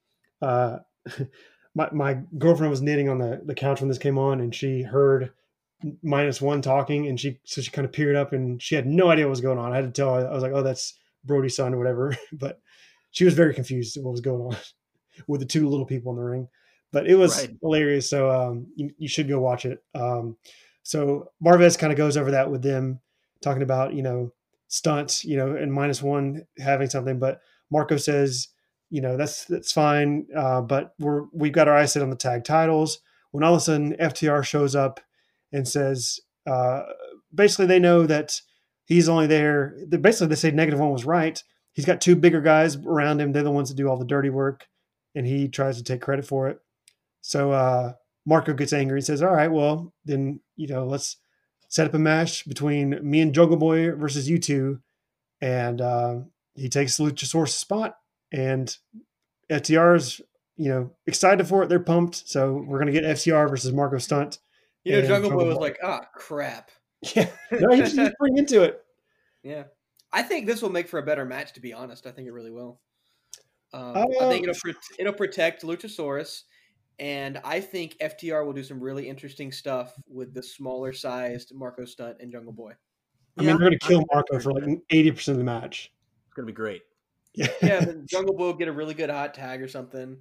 My girlfriend was knitting on the couch when this came on, and she heard -1 talking, and she kind of peered up, and she had no idea what was going on. I had to tell her. I was like, oh, that's Brody's son or whatever. But she was very confused at what was going on with the two little people in the ring. But it was hilarious. So you should go watch it. So Marvez kind of goes over that with them, talking about, stunts, and -1 having something. But Marco says, that's fine. But we've got our eyes set on the tag titles. when all of a sudden FTR shows up and says, basically they know that he's only there. Basically they say -1 was right. He's got two bigger guys around him. They're the ones that do all the dirty work, and he tries to take credit for it. So Marco gets angry and says, all right, well, then, let's set up a match between me and Jungle Boy versus you two. And he takes Luchasaurus' spot, and FTR's, excited for it. They're pumped. So we're going to get FTR versus Marco Stunt. Jungle Boy was like, crap. Yeah. No, he's pretty into it. Yeah. I think this will make for a better match, to be honest. I think it really will. I think it'll protect Luchasaurus, and I think FTR will do some really interesting stuff with the smaller sized Marco Stunt and Jungle Boy. I mean, they're going to kill Marco for like 80% of the match. It's going to be great. Yeah, the Jungle Boy will get a really good hot tag or something.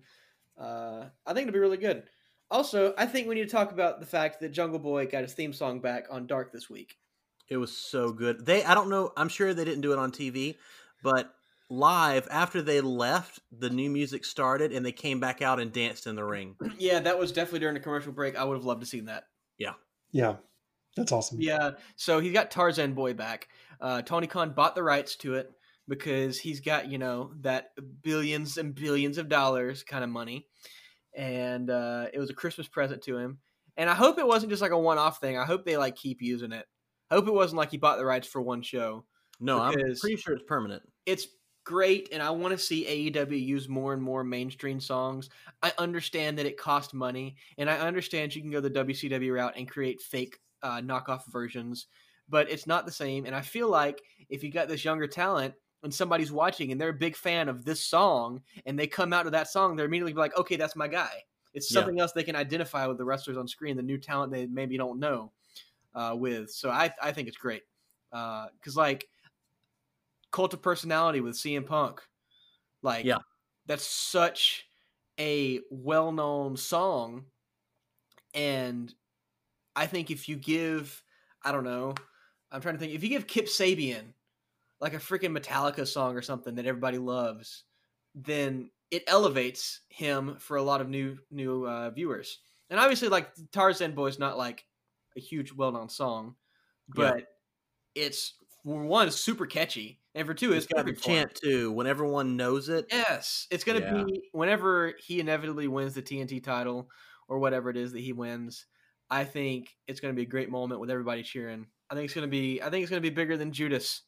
I think it'll be really good. Also, I think we need to talk about the fact that Jungle Boy got his theme song back on Dark this week. It was so good. I don't know. I'm sure they didn't do it on TV, but live after they left, the new music started and they came back out and danced in the ring. Yeah, that was definitely during the commercial break. I would have loved to seen that. Yeah, that's awesome. Yeah, so he got Tarzan Boy back. Tony Khan bought the rights to it because he's got, that billions and billions of dollars kind of money. And it was a Christmas present to him. And I hope it wasn't just like a one-off thing. I hope they keep using it. I hope it wasn't like he bought the rights for one show. No, I'm pretty sure it's permanent. It's great, and I want to see AEW use more and more mainstream songs. I understand that it costs money, and I understand you can go the WCW route and create fake knockoff versions, but it's not the same. And I feel like if you got this younger talent and somebody's watching and they're a big fan of this song and they come out to that song, they're immediately like, okay, that's my guy. It's something else they can identify with the wrestlers on screen, the new talent they maybe don't know with. So I think it's great. Because Cult of Personality with CM Punk, that's such a well-known song. And I think if you give, I don't know, I'm trying to think, if you give Kip Sabian like a freaking Metallica song or something that everybody loves, then it elevates him for a lot of new viewers. And obviously, Tarzan Boy is not like a huge well-known song, but it's, for one, it's super catchy, and for two, it's got the chant too. When everyone knows it, yes, it's going to be whenever he inevitably wins the TNT title or whatever it is that he wins. I think it's going to be a great moment with everybody cheering. I think it's going to be bigger than Judas.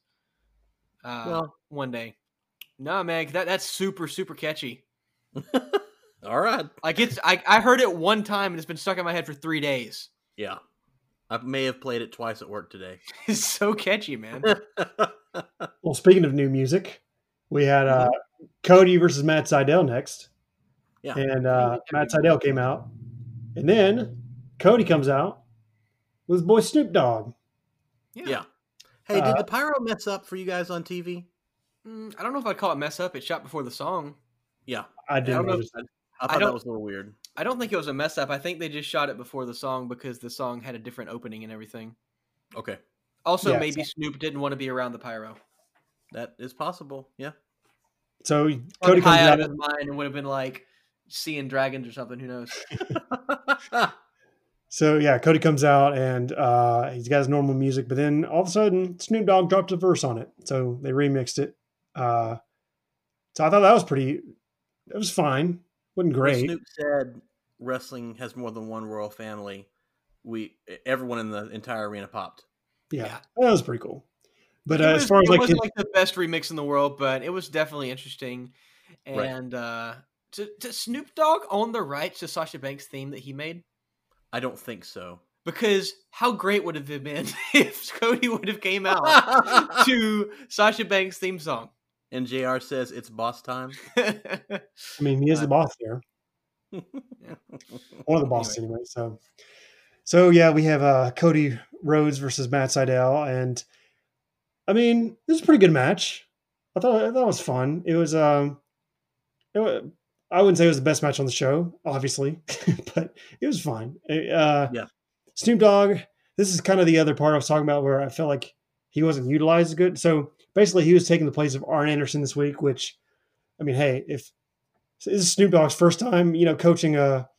One day. No, man, that's super, super catchy. All right. I heard it one time and it's been stuck in my head for 3 days. Yeah. I may have played it twice at work today. It's so catchy, man. Well, speaking of new music, we had Cody versus Matt Sydal next. Yeah. And Matt Sydal came out. And then Cody comes out with his boy Snoop Dogg. Yeah. Hey, did the pyro mess up for you guys on TV? I don't know if I'd call it mess up. It shot before the song. Yeah. I didn't notice. I thought that was a little weird. I don't think it was a mess up. I think they just shot it before the song because the song had a different opening and everything. Okay. Also, maybe Snoop didn't want to be around the pyro. That is possible. Yeah. So Cody comes out out of his mind and would have been like seeing dragons or something. Who knows? So yeah, Cody comes out and he's got his normal music, but then all of a sudden Snoop Dogg dropped a verse on it. So they remixed it. So I thought that was it was fine. Wasn't great. When Snoop said wrestling has more than one royal family, everyone in the entire arena popped. Yeah. That was pretty cool. But it as far as it wasn't like the best remix in the world, but it was definitely interesting. And to Snoop Dogg own the rights to Sasha Banks' theme that he made? I don't think so. Because how great would it have been if Cody would have came out to Sasha Banks' theme song? And JR says it's boss time. I mean, he is the boss here. One of the bosses anyway. So yeah, we have Cody Rhodes versus Matt Sydal, and I mean, this is a pretty good match. I thought it was fun. It was I wouldn't say it was the best match on the show, obviously, but it was fun. Snoop Dogg, this is kind of the other part I was talking about where I felt like he wasn't utilized as good. So basically he was taking the place of Arn Anderson this week, which, I mean, hey, if this is Snoop Dogg's first time, coaching a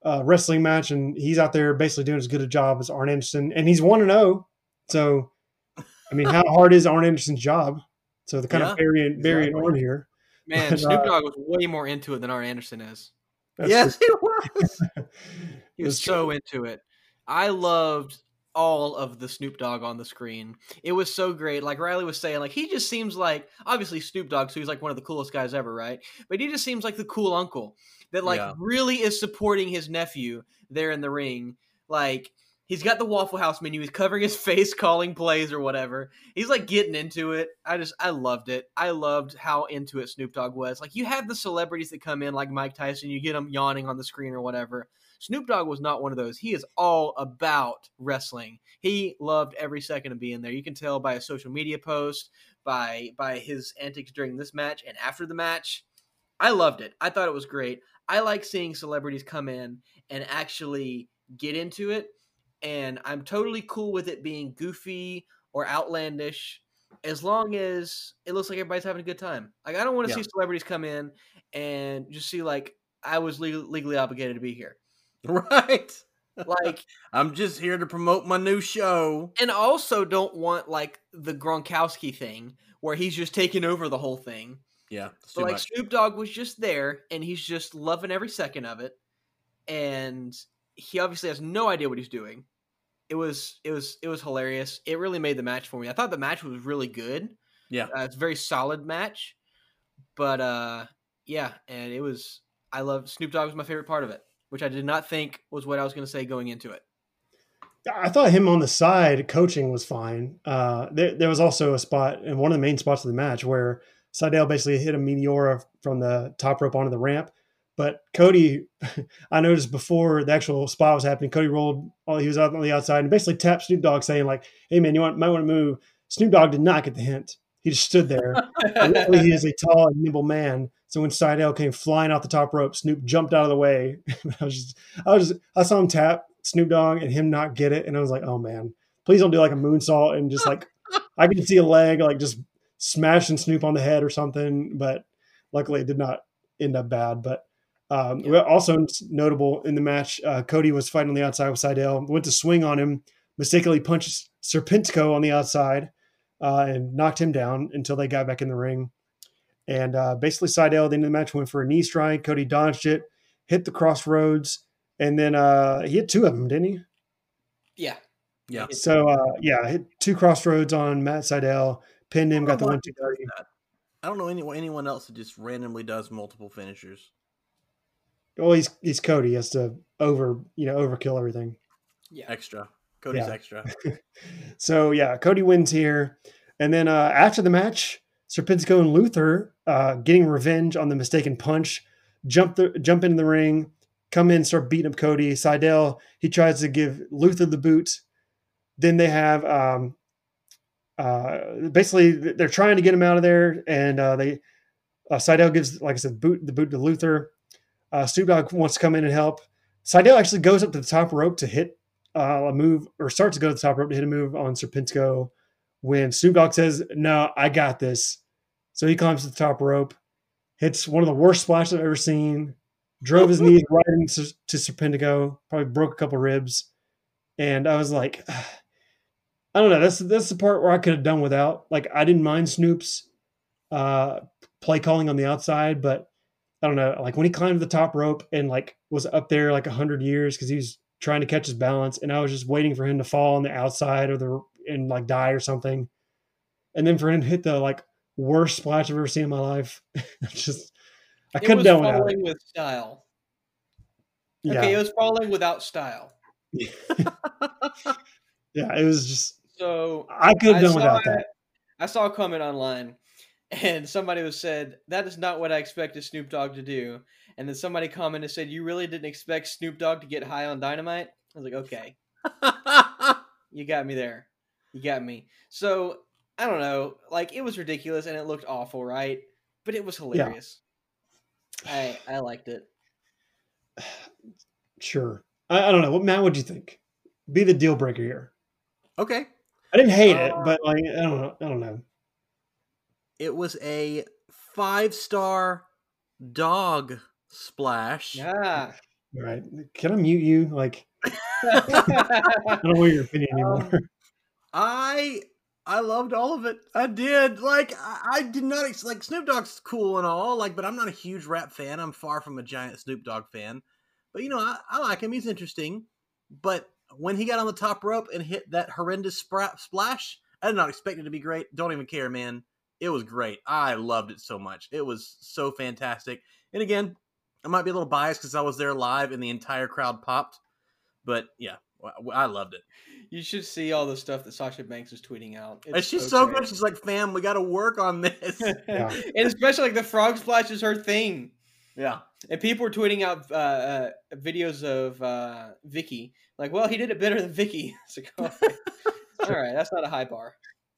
wrestling match, and he's out there basically doing as good a job as Arn Anderson, and he's 1-0. So, I mean, how hard is Arn Anderson's job? So the kind of burying exactly. Arn here. Man, But, Snoop Dogg was way more into it than Arn Anderson is. Yes, he was. He was so into it. I loved all of the Snoop Dogg on the screen. It was so great. Like Riley was saying, like he just seems like, obviously Snoop Dogg, so he's like one of the coolest guys ever, right? But he just seems like the cool uncle that like really is supporting his nephew there in the ring. Like he's got the Waffle House menu. He's covering his face, calling plays or whatever. He's like getting into it. I loved it. I loved how into it Snoop Dogg was. Like you have the celebrities that come in like Mike Tyson. You get them yawning on the screen or whatever. Snoop Dogg was not one of those. He is all about wrestling. He loved every second of being there. You can tell by his social media post, by his antics during this match and after the match. I loved it. I thought it was great. I like seeing celebrities come in and actually get into it, and I'm totally cool with it being goofy or outlandish as long as it looks like everybody's having a good time. Like I don't want to see celebrities come in and just see like I was legally obligated to be here. Right. Like I'm just here to promote my new show. And also don't want like the Gronkowski thing where he's just taking over the whole thing. Yeah. But like Snoop Dogg was just there and he's just loving every second of it. And he obviously has no idea what he's doing. It was hilarious. It really made the match for me. I thought the match was really good. Yeah. It's a very solid match. But yeah, and I love Snoop Dogg was my favorite part of it, which I did not think was what I was going to say going into it. I thought him on the side coaching was fine. There was also a spot, and one of the main spots of the match, where Sydal basically hit a Meteora from the top rope onto the ramp. But Cody, I noticed before the actual spot was happening, Cody rolled, he was out on the outside and basically tapped Snoop Dogg saying like, hey man, might want to move. Snoop Dogg did not get the hint. He just stood there. Luckily, he is a tall and nimble man. So when Sydal came flying off the top rope, Snoop jumped out of the way. I saw him tap Snoop Dogg and him not get it. And I was like, oh man, please don't do like a moonsault and just like, I could see a leg like just smashing Snoop on the head or something. But luckily it did not end up bad. But also notable in the match, Cody was fighting on the outside with Sydal, went to swing on him, mistakenly punched Serpentico on the outside and knocked him down until they got back in the ring. And basically Sydal at the end of the match went for a knee strike. Cody dodged it, hit the crossroads, and then he hit two of them, didn't he? Yeah. Yeah. So, hit two crossroads on Matt Sydal, pinned him, got the 1-2-3. I don't know anyone else that just randomly does multiple finishers. Well, he's Cody. He has to overkill everything. Yeah. Extra. Cody's extra. So, Cody wins here. And then after the match, Serpentico and Luther, getting revenge on the mistaken punch, jump into the ring, come in, start beating up Cody. Sydal, he tries to give Luther the boot. Then they have basically they're trying to get him out of there, and Sydal gives, like I said, the boot to Luther. Snoop Dogg wants to come in and help. Sydal actually goes up to the top rope to hit a move, or starts to go to the top rope to hit a move on Serpentico, when Snoop Dogg says, no, I got this. So he climbs to the top rope, hits one of the worst splashes I've ever seen, drove his knees right into Serpentico, probably broke a couple ribs. And I was like, I don't know. That's the part where I could have done without. Like, I didn't mind Snoop's play calling on the outside, but I don't know. Like when he climbed the top rope and like was up there like 100 years because he was trying to catch his balance, and I was just waiting for him to fall on the outside and like die or something, and then for him to hit the like worst splash I've ever seen in my life. I couldn't have done without it. Falling with style. Yeah. Okay, it was falling without style. Yeah, it was just. So I could have done without that. I saw a comment online, and somebody said, that is not what I expected Snoop Dogg to do. And then somebody commented, said, you really didn't expect Snoop Dogg to get high on Dynamite? I was like, okay. You got me there. You got me. So, I don't know. Like, it was ridiculous, and it looked awful, right? But it was hilarious. Yeah. I liked it. Sure. I don't know. Matt, what'd you think? Be the deal breaker here. Okay. I didn't hate it, but like I don't know. It was a 5-star dog splash. Yeah. All right. Can I mute you? Like, I don't want your opinion anymore. I loved all of it. I did. Like I did not like Snoop Dogg's cool and all, like, but I'm not a huge rap fan. I'm far from a giant Snoop Dogg fan. But I like him. He's interesting. But when he got on the top rope and hit that horrendous splash, I did not expect it to be great. Don't even care, man. It was great. I loved it so much. It was so fantastic. And again, I might be a little biased because I was there live and the entire crowd popped. But yeah, I loved it. You should see all the stuff that Sasha Banks is tweeting out. And she's so good. She's like, fam, we got to work on this. Yeah. And especially like the frog splash is her thing. Yeah. And people were tweeting out videos of Vicky. Like, well, he did it better than Vicky. It's like, okay. All right, that's not a high bar.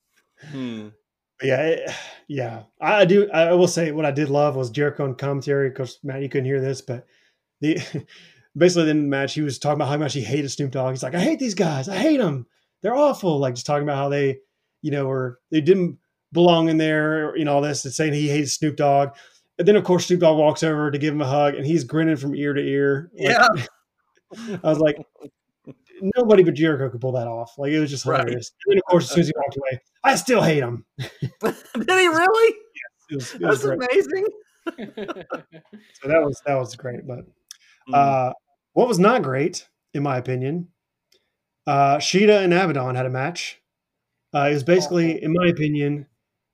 Yeah. I do. I will say what I did love was Jericho in commentary. Of course, Matt, you couldn't hear this, but basically in the match, he was talking about how much he hated Snoop Dogg. He's like, I hate these guys. I hate them. They're awful. Like just talking about how they, they didn't belong in there, all this, and saying he hates Snoop Dogg. And then of course Snoop Dogg walks over to give him a hug and he's grinning from ear to ear. Yeah. I was like, nobody but Jericho could pull that off. Like it was just hilarious. Right. And then of course, as soon as he walked away, I still hate him. Did he really? Yes, it was great. Amazing. So that was great. But what was not great, in my opinion, Shida and Abaddon had a match. It was basically, in my opinion,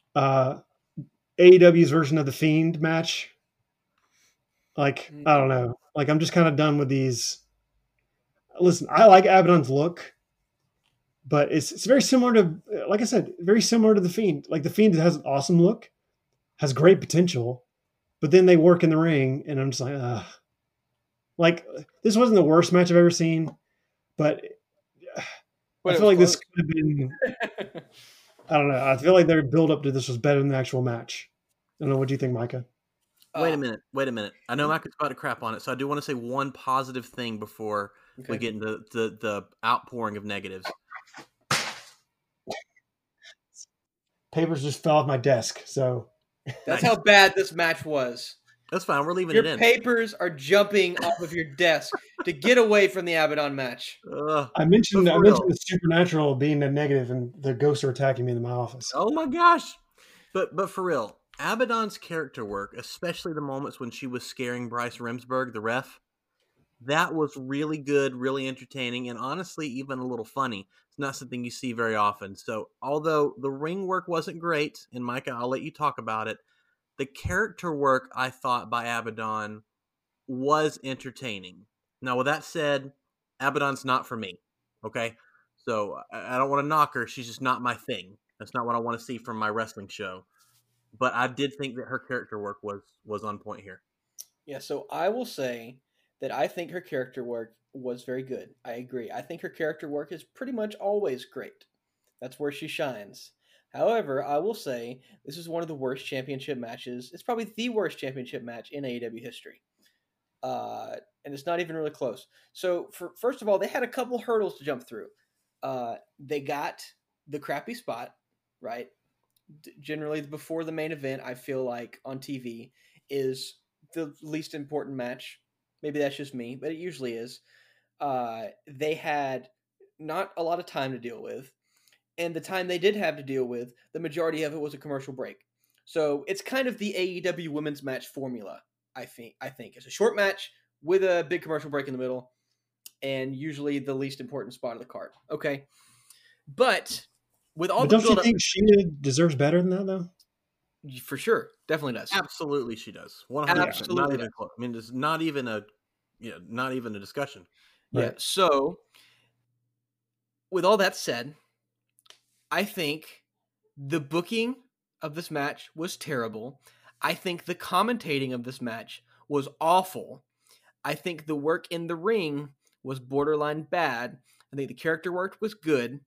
AEW's version of the Fiend match. Like, I don't know. Like, I'm just kind of done with these. Listen, I like Abaddon's look, but it's very similar to, like I said, very similar to the Fiend. Like, the Fiend has an awesome look, has great potential, but then they work in the ring, and I'm just like, ugh. Like, this wasn't the worst match I've ever seen, but I feel like this could have been, I don't know. I feel like their build up to this was better than the actual match. I don't know. What do you think, Micah? Wait a minute. I know Micah's about to crap on it, so I do want to say one positive thing before we get into the outpouring of negatives. Papers just fell off my desk, so. That's how bad this match was. That's fine. We're leaving it in. Your papers are jumping off of your desk to get away from the Abaddon match. I mentioned the supernatural being a negative, and the ghosts are attacking me in my office. Oh my gosh! But for real, Abaddon's character work, especially the moments when she was scaring Bryce Remsburg, the ref, that was really good, really entertaining, and honestly, even a little funny. It's not something you see very often. So, although the ring work wasn't great, and Micah, I'll let you talk about it, the character work, I thought, by Abaddon was entertaining. Now, with that said, Abaddon's not for me, okay? So, I don't want to knock her. She's just not my thing. That's not what I want to see from my wrestling show. But I did think that her character work was on point here. Yeah, so I will say that I think her character work was very good. I agree. I think her character work is pretty much always great. That's where she shines. However, I will say this is one of the worst championship matches. It's probably the worst championship match in AEW history. And it's not even really close. So, first of all, they had a couple hurdles to jump through. They got the crappy spot, right? Generally, before the main event, I feel like on TV is the least important match. Maybe that's just me, but it usually is. They had not a lot of time to deal with. And the time they did have to deal with, the majority of it was a commercial break. So it's kind of the AEW women's match formula, I think. It's a short match with a big commercial break in the middle, and usually the least important spot of the card. Okay. But with all the build-up... Don't you think she deserves better than that, though? For sure. Definitely does. Absolutely she does. 100%. Absolutely. Not even close. I mean, it's not even a discussion. Right. Yeah. So with all that said, I think the booking of this match was terrible. I think the commentating of this match was awful. I think the work in the ring was borderline bad. I think the character work was good.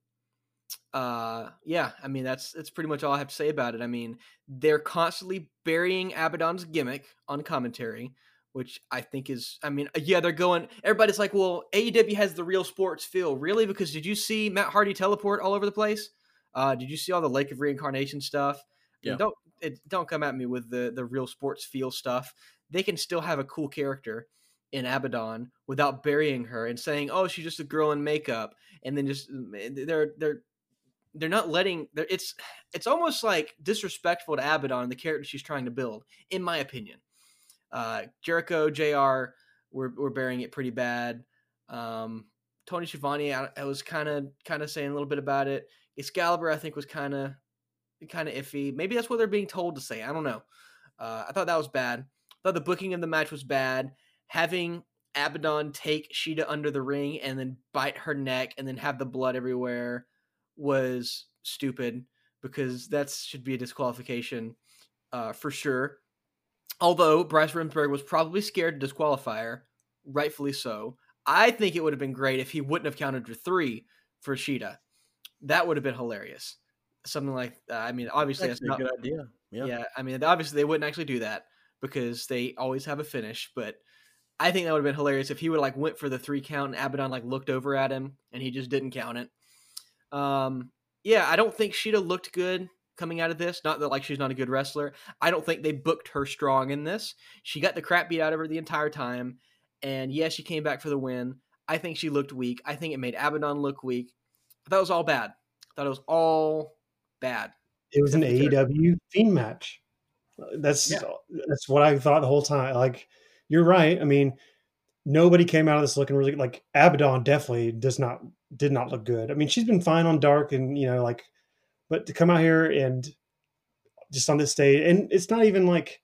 Yeah, I mean, that's pretty much all I have to say about it. I mean, they're constantly burying Abaddon's gimmick on commentary, which I think is, I mean, yeah, they're going, everybody's like, well, AEW has the real sports feel. Really? Because did you see Matt Hardy teleport all over the place? Did you see all the Lake of Reincarnation stuff? Yeah. Don't come at me with the real sports feel stuff. They can still have a cool character. in Abaddon without burying her and saying, "Oh, she's just a girl in makeup," and then just they're not letting. It's almost like disrespectful to Abaddon and the character she's trying to build, in my opinion. Jericho, JR, were burying it pretty bad. Tony Schiavone, I was kind of saying a little bit about it. Excalibur, I think, was kind of iffy. Maybe that's what they're being told to say. I don't know. I thought that was bad. I thought the booking of the match was bad. Having Abaddon take Sheeta under the ring and then bite her neck and then have the blood everywhere was stupid, because that should be a disqualification for sure. Although Bryce Remsburg was probably scared to disqualify her, rightfully so. I think it would have been great if he wouldn't have counted to 3 for Sheeta. That would have been hilarious. Something like, I mean, obviously That's a good idea. Yeah, I mean, obviously they wouldn't actually do that because they always have a finish. But I think that would have been hilarious if he would like went for the 3 count and Abaddon like looked over at him and he just didn't count it. Yeah, I don't think Sheeta looked good coming out of this. Not that like she's not a good wrestler. I don't think they booked her strong in this. She got the crap beat out of her the entire time. And yes, she came back for the win. I think she looked weak. I think it made Abaddon look weak. I thought it was all bad. It was an AEW Fiend match. That's what I thought the whole time. Like, you're right. I mean, nobody came out of this looking really like Abaddon. Definitely did not look good. I mean, she's been fine on Dark, and but to come out here and just on this stage, and it's not even like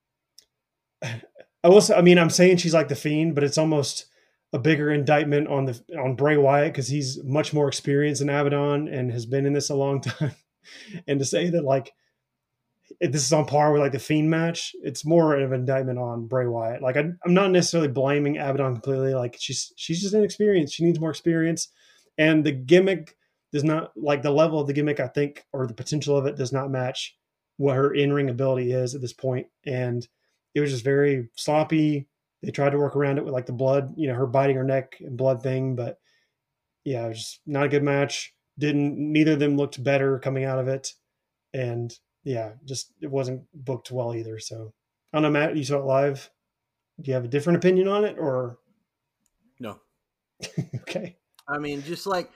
I'm saying she's like the Fiend, but it's almost a bigger indictment on Bray Wyatt, because he's much more experienced than Abaddon and has been in this a long time. And to say that like this is on par with like the Fiend match, it's more of an indictment on Bray Wyatt. Like I'm not necessarily blaming Abaddon completely. Like she's just inexperienced. She needs more experience, and the gimmick does not, like the level of the gimmick, I think, or the potential of it does not match what her in-ring ability is at this point. And it was just very sloppy. They tried to work around it with like the blood, her biting her neck and blood thing, but yeah, it was just not a good match. Neither of them looked better coming out of it. And yeah, just it wasn't booked well either. So I don't know, Matt, you saw it live. Do you have a different opinion on it, or no? Okay. I mean, just like,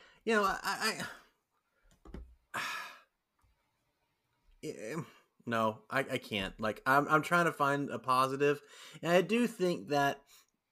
no, I can't. Like, I'm trying to find a positive, and I do think that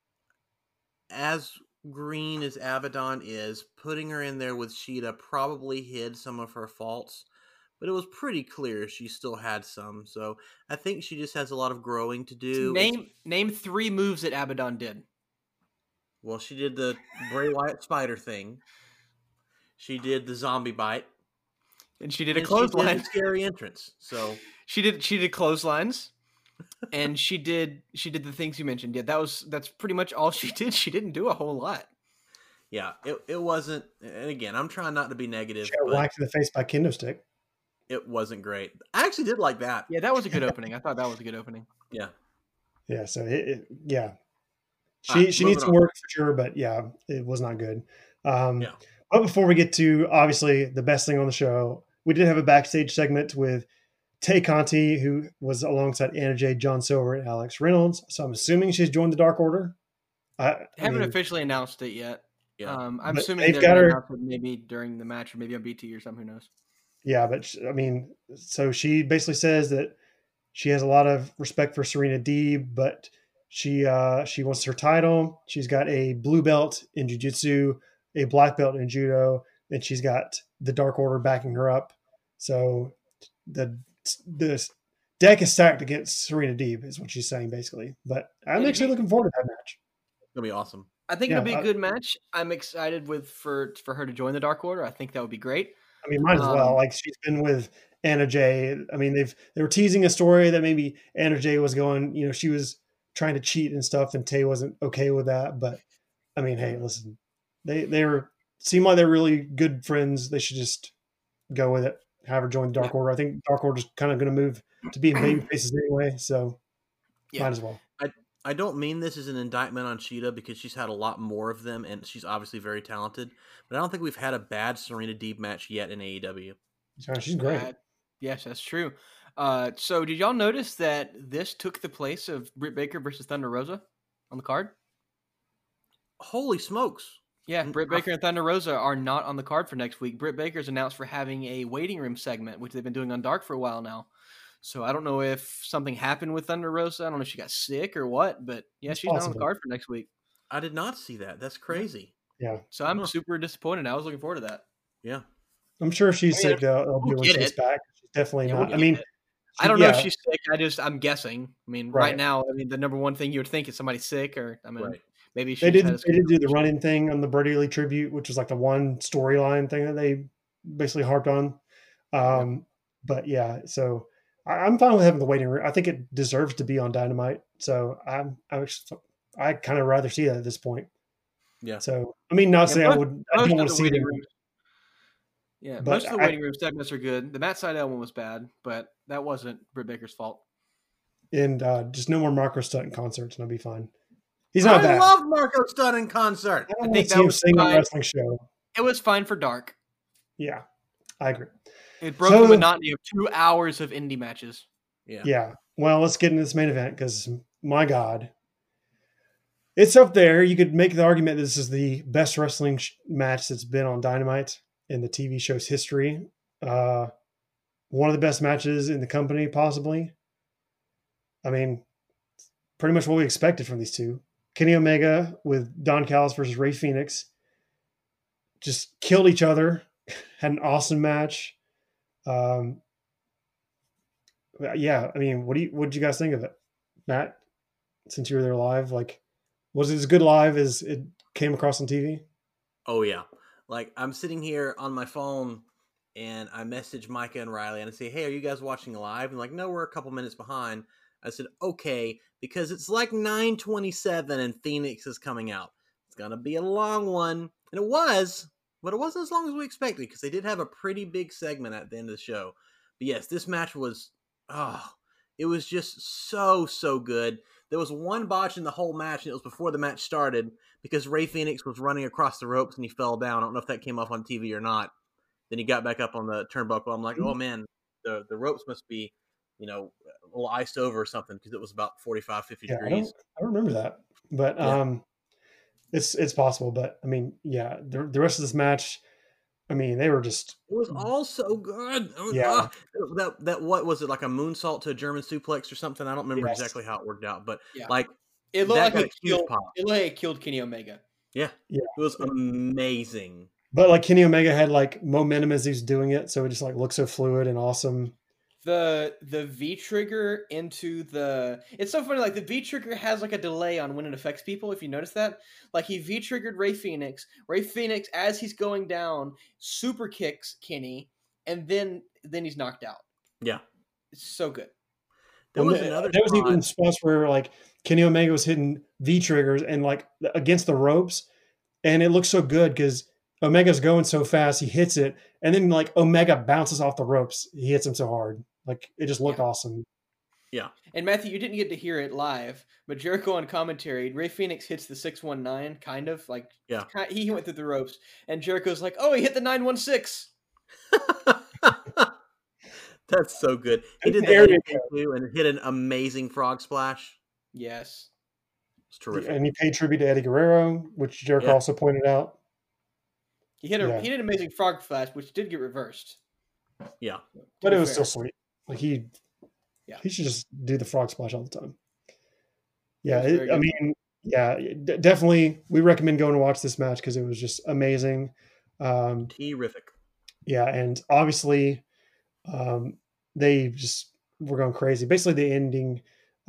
as green as Abaddon is, putting her in there with Sheeta probably hid some of her faults, but it was pretty clear she still had some. So I think she just has a lot of growing to do. Name 3 moves that Abaddon did. Well, she did the Bray Wyatt spider thing. She did the zombie bite. And she did a clothesline. She did the scary entrance. So she did clotheslines, and she did the things you mentioned. Yeah, that's pretty much all she did. She didn't do a whole lot. Yeah, it wasn't. And again, I'm trying not to be negative. She got whacked in the face by Kendo Stick. It wasn't great. I actually did like that. Yeah, that was a good opening. I thought that was a good opening. Yeah. Yeah. So she needs some work for sure, but yeah, it was not good. But before we get to obviously the best thing on the show, we did have a backstage segment with Tay Conti, who was alongside Anna Jay, John Silver, and Alex Reynolds. So I'm assuming she's joined the Dark Order. I haven't officially announced it yet. Yeah. I'm assuming they're going to announce it maybe during the match, or maybe on BT or something. Who knows? Yeah, but I mean, so she basically says that she has a lot of respect for Serena Deeb, but she wants her title. She's got a blue belt in jiu-jitsu, a black belt in judo, and she's got the Dark Order backing her up. So the deck is stacked against Serena Deeb, is what she's saying basically. But I'm actually looking forward to that match. It'll be awesome. I think it'll be a good match. I'm excited for her to join the Dark Order. I think that would be great. I mean, might as well. Like, she's been with Anna Jay. I mean, they were teasing a story that maybe Anna Jay was going, she was trying to cheat and stuff, and Tay wasn't okay with that. But I mean, hey, listen, they seem like they're really good friends. They should just go with it. Have her join the Dark Order. I think Dark Order's kind of going to move to being baby faces anyway, so might as well. I don't mean this as an indictment on Sheeta, because she's had a lot more of them, and she's obviously very talented. But I don't think we've had a bad Serena Deeb match yet in AEW. She's great. Yes, that's true. So did y'all notice that this took the place of Britt Baker versus Thunder Rosa on the card? Holy smokes! Yeah, Britt Baker and Thunder Rosa are not on the card for next week. Britt Baker's announced for having a waiting room segment, which they've been doing on Dark for a while now. So I don't know if something happened with Thunder Rosa. I don't know if she got sick or what, but yeah, she's not on the card for next week. I did not see that. That's crazy. Yeah. So I'm super disappointed. I was looking forward to that. Yeah. I'm sure if she's sick, they'll be when she's back. She's definitely not. I mean, I don't know if she's sick. I'm guessing. I mean, right now, the number one thing you would think is somebody's sick, or maybe they did do the run-in thing on the Brody Lee tribute, which was like the one storyline thing that they basically harped on. But yeah, so I'm fine with having the waiting room. I think it deserves to be on Dynamite. So I kind of rather see that at this point. Yeah. So I mean, not say I don't want to see them. Yeah, most of the waiting room segments are good. The Matt Sydal one was bad, but that wasn't Britt Baker's fault. And just no more Marco Stunt in concerts, and I'll be fine. He's not bad. I love Marco Stunt in concert. I think that was a wrestling show. It was fine for Dark. Yeah, I agree. It broke the monotony of 2 hours of indie matches. Yeah. Well, let's get into this main event because, my God, it's up there. You could make the argument this is the best wrestling match that's been on Dynamite in the TV show's history. One of the best matches in the company, possibly. I mean, pretty much what we expected from these two. Kenny Omega with Don Callis versus Rey Fenix just killed each other. Had an awesome match. Yeah, I mean, what did you guys think of it, Matt? Since you were there live, like, was it as good live as it came across on TV? Oh yeah, like I'm sitting here on my phone and I message Micah and Riley and I say, "Hey, are you guys watching live?" And like, "No, we're a couple minutes behind." I said, "Okay, because it's like 9:27 and Phoenix is coming out. It's gonna be a long one," and it was. But it wasn't as long as we expected because they did have a pretty big segment at the end of the show. But yes, this match was, it was just so good. There was one botch in the whole match, and it was before the match started because Rey Fenix was running across the ropes and he fell down. I don't know if that came off on TV or not. Then he got back up on the turnbuckle. I'm like, oh man, the ropes must be, a little iced over or something because it was about 45, 50 degrees. I don't remember that. But It's possible, but I mean, yeah, the rest of this match, I mean, they were just. It was all so good. Yeah. That what was it, like a moonsault to a German suplex or something? I don't remember exactly how it worked out, but like it looked like it killed Kenny Omega. Yeah, it was amazing. But like Kenny Omega had like momentum as he was doing it, so it just like looked so fluid and awesome. The V trigger into it's so funny, like the V trigger has like a delay on when it affects people, if you notice that. Like he V triggered Rey Fenix as he's going down super kicks Kenny and then he's knocked out. Yeah. It's so good. There was even spots where like Kenny Omega was hitting V triggers and like against the ropes, and it looks so good because Omega's going so fast, he hits it, and then like Omega bounces off the ropes. He hits him so hard. Like it just looked awesome. Yeah. And Matthew, you didn't get to hear it live, but Jericho on commentary, Rey Fenix hits the 619, kind of like he went through the ropes, and Jericho's like, "Oh, he hit the 916." That's so good. He did that too, and hit an amazing frog splash. Yes, it's terrific. And he paid tribute to Eddie Guerrero, which Jericho also pointed out. He hit an amazing frog splash, which did get reversed. Yeah, but it was still sweet. Like he should just do the frog splash all the time. Yeah, definitely. We recommend going to watch this match because it was just amazing. Terrific. Yeah, and obviously, they just were going crazy. Basically, the ending.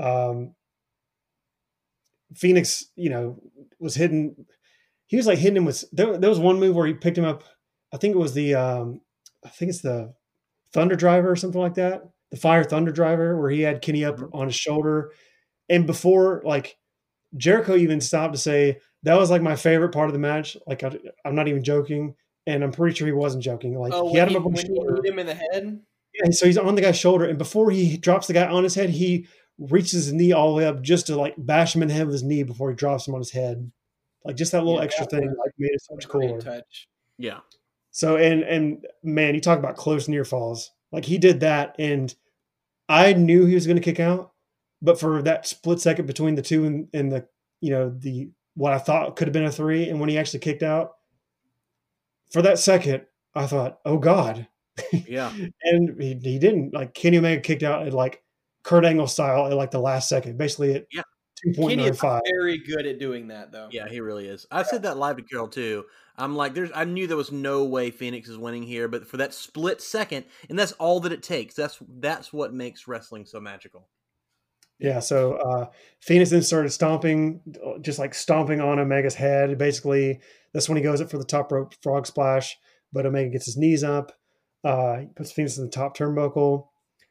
Phoenix, was hitting. He was like hitting him with. There was one move where he picked him up. I think it was it's the Thunder Driver or something like that. The Fire Thunder Driver, where he had Kenny up on his shoulder. And before, like, Jericho even stopped to say, that was like my favorite part of the match. Like, I'm not even joking. And I'm pretty sure he wasn't joking. Like, he had him up on his shoulder. He hit him in the head? Yeah, and so he's on the guy's shoulder. And before he drops the guy on his head, he reaches his knee all the way up just to, like, bash him in the head with his knee before he drops him on his head. Like, just that little extra thing like made it so much cooler. Touch. Yeah. So, and man, you talk about close near falls. Like, he did that, and I knew he was going to kick out, but for that split second between the two and the what I thought could have been a 3. And when he actually kicked out, for that second, I thought, oh God. Yeah. And he didn't. Like Kenny Omega kicked out at like Kurt Angle style at like the last second, basically at Yeah. Kenny is 2.95. very good at doing that, though. Yeah, he really is. I said that live to Carol too. I'm like, I knew there was no way Phoenix is winning here, but for that split second, and that's all that it takes. That's what makes wrestling so magical. Yeah, so Phoenix then started stomping, just like stomping on Omega's head. Basically, that's when he goes up for the top rope frog splash, but Omega gets his knees up. He puts Phoenix in the top turnbuckle.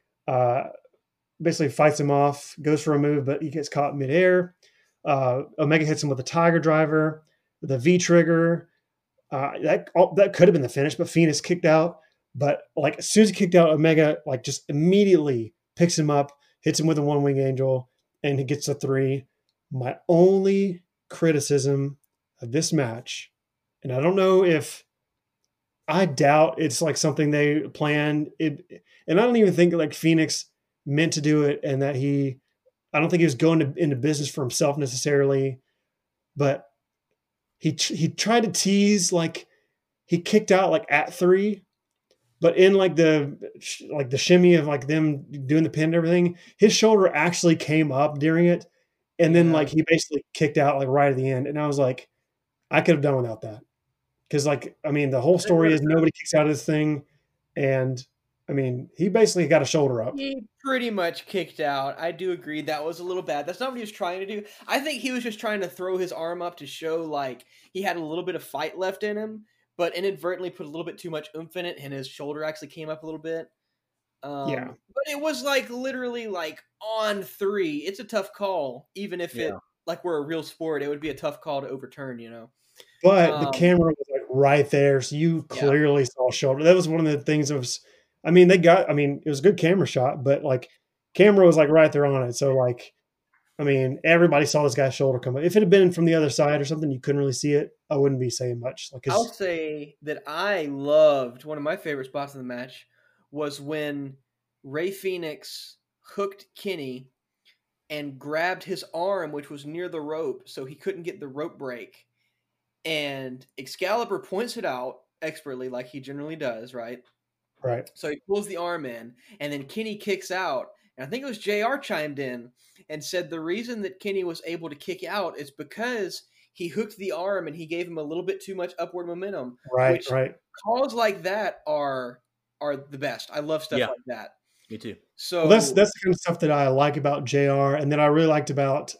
Basically fights him off, goes for a move, but he gets caught midair. Omega hits him with a Tiger Driver, the V trigger. That could have been the finish, but Phoenix kicked out. But like as soon as he kicked out, Omega like just immediately picks him up, hits him with a one wing angel, and he gets a 3. My only criticism of this match, and I don't know if I doubt it's like something they planned it, and I don't even think like Phoenix meant to do it, and that I don't think he was going into business for himself necessarily, but he tried to tease like he kicked out like at 3, but in like the shimmy of like them doing the pin and everything, his shoulder actually came up during it, and then like he basically kicked out like right at the end, and I was like, I could have done without that. Because, like, I mean, the whole story is nobody kicks out of this thing. And, I mean, he basically got a shoulder up. He pretty much kicked out. I do agree that was a little bad. That's not what he was trying to do. I think he was just trying to throw his arm up to show, like, he had a little bit of fight left in him, but inadvertently put a little bit too much oomph in it, and his shoulder actually came up a little bit. Yeah. But it was, like, literally, like, on 3. It's a tough call. Even if it, like, were a real sport, it would be a tough call to overturn, you know? But the camera was like right there, so you clearly saw shoulder. That was one of the things of, I mean, it was a good camera shot, but like camera was like right there on it. So like, I mean, everybody saw this guy's shoulder come up. If it had been from the other side or something, you couldn't really see it. I wouldn't be saying much. Like, I'll say that I loved one of my favorite spots in the match was when Ray Phoenix hooked Kenny and grabbed his arm, which was near the rope, so he couldn't get the rope break. And Excalibur points it out expertly, like he generally does, right? Right. So he pulls the arm in, and then Kenny kicks out. And I think it was JR chimed in and said the reason that Kenny was able to kick out is because he hooked the arm and he gave him a little bit too much upward momentum. Right, right. Calls like that are the best. I love stuff like that. Me too. So well, that's the kind of stuff that I like about JR, and then I really liked about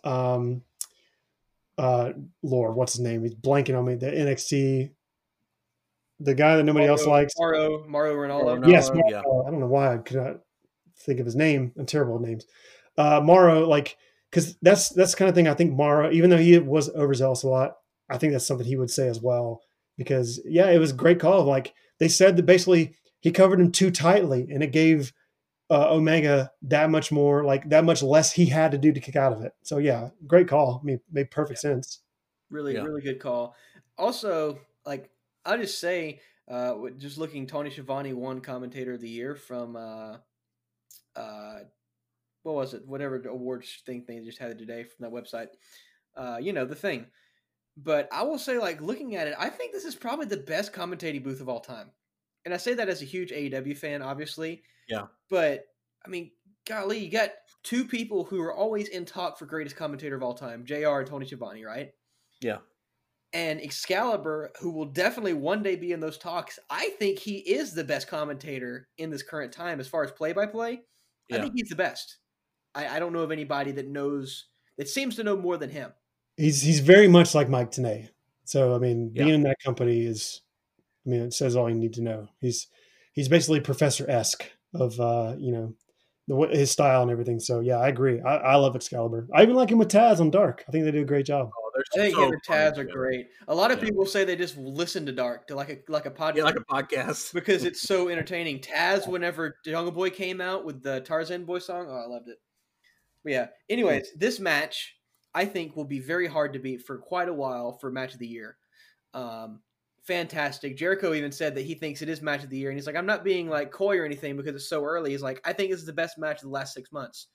Lord, what's his name? He's blanking on me. The NXT, the guy that nobody else likes. Mauro Ranallo. Yes, Mauro. I don't know why I could not think of his name. I'm terrible at names. Mauro, like, because that's the kind of thing I think Mauro, even though he was overzealous a lot, I think that's something he would say as well. Because it was a great call. Like they said that basically he covered him too tightly, and it gave Omega that much more, like that much less he had to do to kick out of it. So great call. I mean, made perfect sense. Really good call. Also, like I'll just say, just looking, Tony Schiavone won Commentator of the Year from what was it? Whatever awards thing they just had today from that website. The thing. But I will say, like looking at it, I think this is probably the best commentating booth of all time. And I say that as a huge AEW fan, obviously. Yeah. But, I mean, golly, you got two people who are always in talk for greatest commentator of all time, JR and Tony Schiavone, right? Yeah. And Excalibur, who will definitely one day be in those talks, I think he is the best commentator in this current time as far as play-by-play. Yeah. I think he's the best. I don't know of anybody that seems to know more than him. He's very much like Mike Tenay. So, I mean, being in that company it says all you need to know. He's basically Professor-esque of, his style and everything. So, I agree. I love Excalibur. I even like him with Taz on Dark. I think they do a great job. I think him and Taz are great. A lot of people say they just listen to Dark, to like a podcast. Yeah, like a podcast. Because it's so entertaining. Taz, whenever Jungle Boy came out with the Tarzan Boy song, I loved it. But anyways, this match, I think, will be very hard to beat for quite a while for Match of the Year. Fantastic. Jericho even said that he thinks it is Match of the Year, and he's like, I'm not being like coy or anything because it's so early. He's like, I think this is the best match of the last 6 months.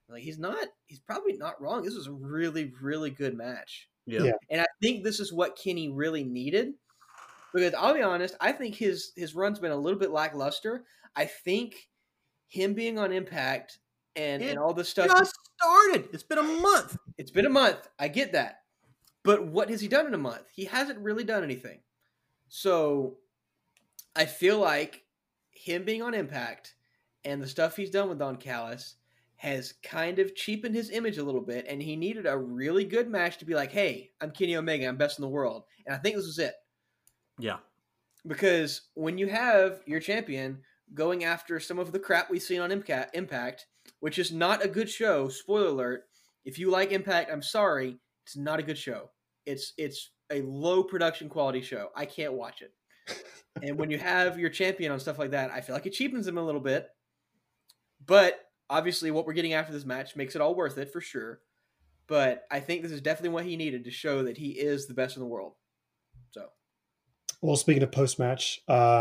Like he's probably not wrong. This was a really, really good match. Yeah. And I think this is what Kenny really needed. Because I'll be honest, I think his run's been a little bit lackluster. I think him being on Impact and all this stuff just started. It's been a month. It's been a month. I get that. But what has he done in a month? He hasn't really done anything. So I feel like him being on Impact and the stuff he's done with Don Callis has kind of cheapened his image a little bit, and he needed a really good match to be like, hey, I'm Kenny Omega, I'm best in the world. And I think this was it. Yeah. Because when you have your champion going after some of the crap we've seen on Impact, which is not a good show, spoiler alert, if you like Impact, I'm sorry, it's not a good show. It's a low production quality show. I can't watch it. And when you have your champion on stuff like that, I feel like it cheapens him a little bit. But obviously what we're getting after this match makes it all worth it for sure. But I think this is definitely what he needed to show that he is the best in the world. So, well, speaking of post-match,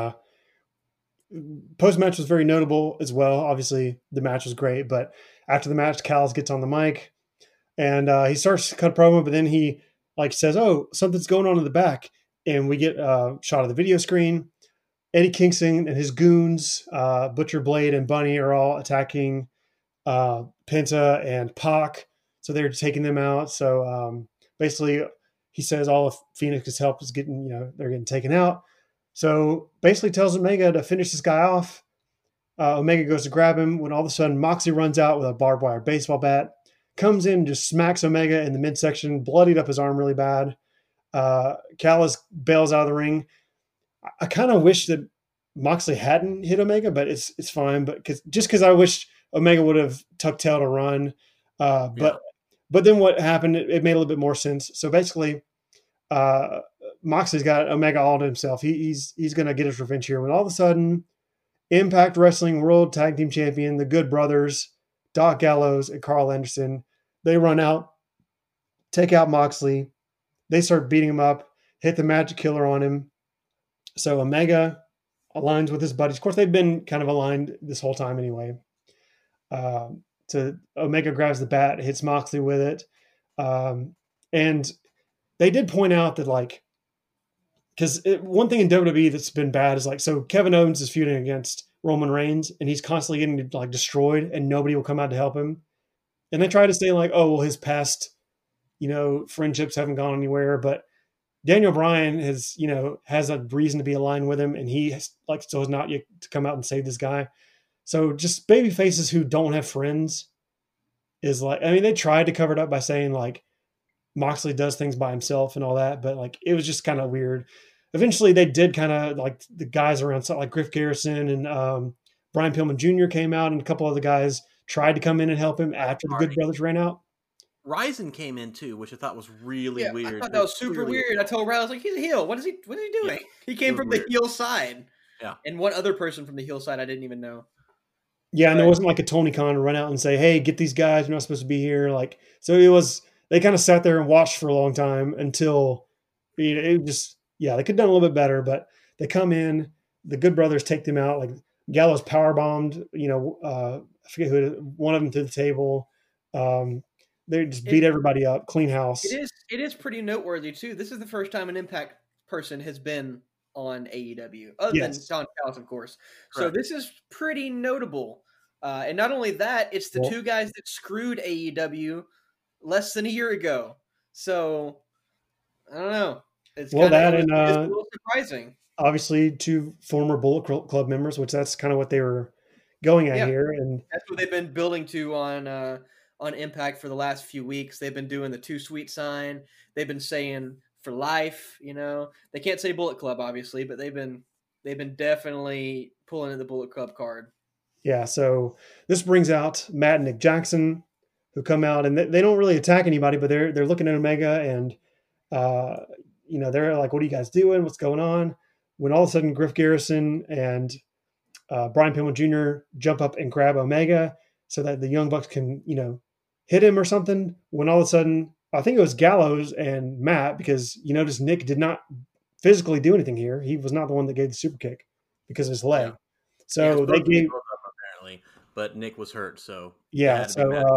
post-match was very notable as well. Obviously, the match was great, but after the match, Callis gets on the mic and he starts to cut a promo, but then he like says, "Oh, something's going on in the back," and we get a shot of the video screen. Eddie Kingston and his goons, Butcher Blade and Bunny, are all attacking Penta and Pac, so they're taking them out. So basically, he says all of Phoenix's help is getting, they're getting taken out. So basically tells Omega to finish this guy off. Omega goes to grab him when all of a sudden Moxley runs out with a barbed wire baseball bat, comes in, just smacks Omega in the midsection, bloodied up his arm really bad. Callis bails out of the ring. I kind of wish that Moxley hadn't hit Omega, but it's fine. But because I wish Omega would have tucked tail to run. But then what happened? It made a little bit more sense. So basically, Moxley's got Omega all to himself. He's going to get his revenge here. When all of a sudden, Impact Wrestling World Tag Team Champion, the Good Brothers, Doc Gallows and Carl Anderson, they run out, take out Moxley. They start beating him up, hit the Magic Killer on him. So Omega aligns with his buddies. Of course, they've been kind of aligned this whole time anyway. So Omega grabs the bat, hits Moxley with it. And they did point out that, like, because one thing in WWE that's been bad is, like, so Kevin Owens is feuding against Roman Reigns, and he's constantly getting, like, destroyed, and nobody will come out to help him. And they try to say, like, oh, well, his past, friendships haven't gone anywhere, but Daniel Bryan has a reason to be aligned with him, and he has, so has not yet to come out and save this guy. So just baby faces who don't have friends is like, I mean, they tried to cover it up by saying like Moxley does things by himself and all that, but like it was just kind of weird. Eventually, they did kind of like the guys around, like Griff Garrison and Brian Pillman Jr. came out, and a couple other guys tried to come in and help him after the Good Brothers ran out. Ryzen came in too, which I thought was really weird. I thought that was super weird. I told Riley, I was like, he's a heel. What is he doing? Yeah, he came from the heel side. Yeah. And one other person from the heel side I didn't even know. Yeah, and there wasn't like a Tony Khan to run out and say, hey, get these guys, you're not supposed to be here. Like, so they kind of sat there and watched for a long time until it just, they could have done a little bit better, but they come in, the Good Brothers take them out, like Gallows powerbombed, I forget who it is, one of them to the table. They just beat everybody up, clean house. It is pretty noteworthy too. This is the first time an Impact person has been on AEW, other than Don Callis, of course. So this is pretty notable. And not only that, it's the two guys that screwed AEW less than a year ago. So I don't know. It's it's a little surprising. Obviously, two former Bullet Club members, which that's kind of what they were going at here, and that's what they've been building to on Impact for the last few weeks. They've been doing the Too Sweet sign. They've been saying for life, they can't say Bullet Club obviously, but they've been definitely pulling in the Bullet Club card. Yeah. So this brings out Matt and Nick Jackson, who come out and they don't really attack anybody, but they're looking at Omega and, they're like, what are you guys doing? What's going on? When all of a sudden Griff Garrison and Brian Pillman Jr. jump up and grab Omega so that the Young Bucks can, hit him or something. When all of a sudden, I think it was Gallows and Matt, because you notice Nick did not physically do anything here. He was not the one that gave the super kick because of his leg. So they gave, apparently, but Nick was hurt, so it Yeah. had to be Matt.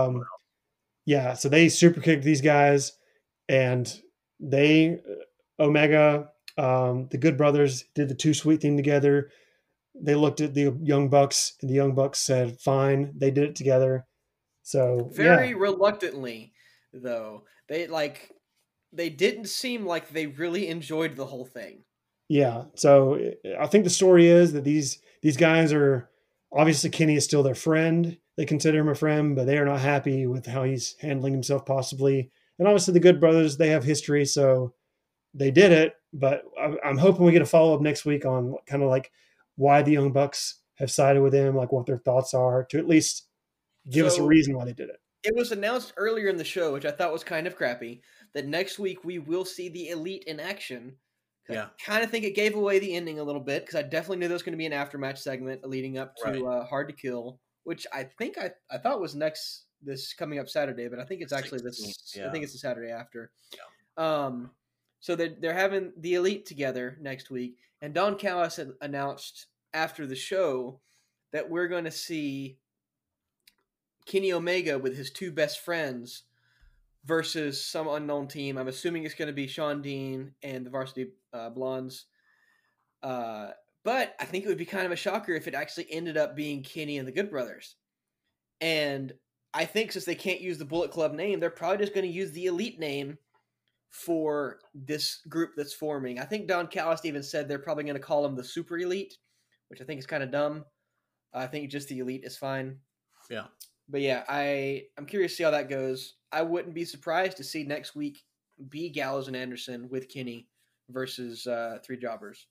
So they super kicked these guys, and they Omega, the Good Brothers did the Too Sweet thing together. They looked at the Young Bucks, and the Young Bucks said, "Fine." They did it together. So Very reluctantly, though. They didn't seem like they really enjoyed the whole thing. yeah. So I think the story is that these guys are obviously Kenny is still their friend. They consider him a friend, but they are not happy with how he's handling himself, possibly. And obviously, the Good Brothers, they have history, so they did it. But I'm hoping we get a follow up next week on kind of like why the Young Bucks have sided with him, like what their thoughts are, to at least give us a reason why they did it. It was announced earlier in the show, which I thought was kind of crappy, that next week we will see the Elite in action. Yeah. I kind of think it gave away the ending a little bit because I definitely knew there was going to be an aftermatch segment leading up to Hard to Kill, which I think I thought was this coming up Saturday, but I think it's actually this. Yeah. I think it's the Saturday after. Yeah. So they're having the Elite together next week, and Don Callis had announced after the show that we're going to see Kenny Omega with his two best friends versus some unknown team. I'm assuming it's going to be Shawn Dean and the Varsity Blondes. But I think it would be kind of a shocker if it actually ended up being Kenny and the Good Brothers. And I think since they can't use the Bullet Club name, they're probably just going to use the Elite name for this group that's forming. I think Don Callis even said they're probably going to call them the Super Elite, which I think is kind of dumb. I think just the Elite is fine. Yeah. But yeah, I'm curious to see how that goes. I wouldn't be surprised to see next week be Gallows and Anderson with Kenny versus Three Jobbers.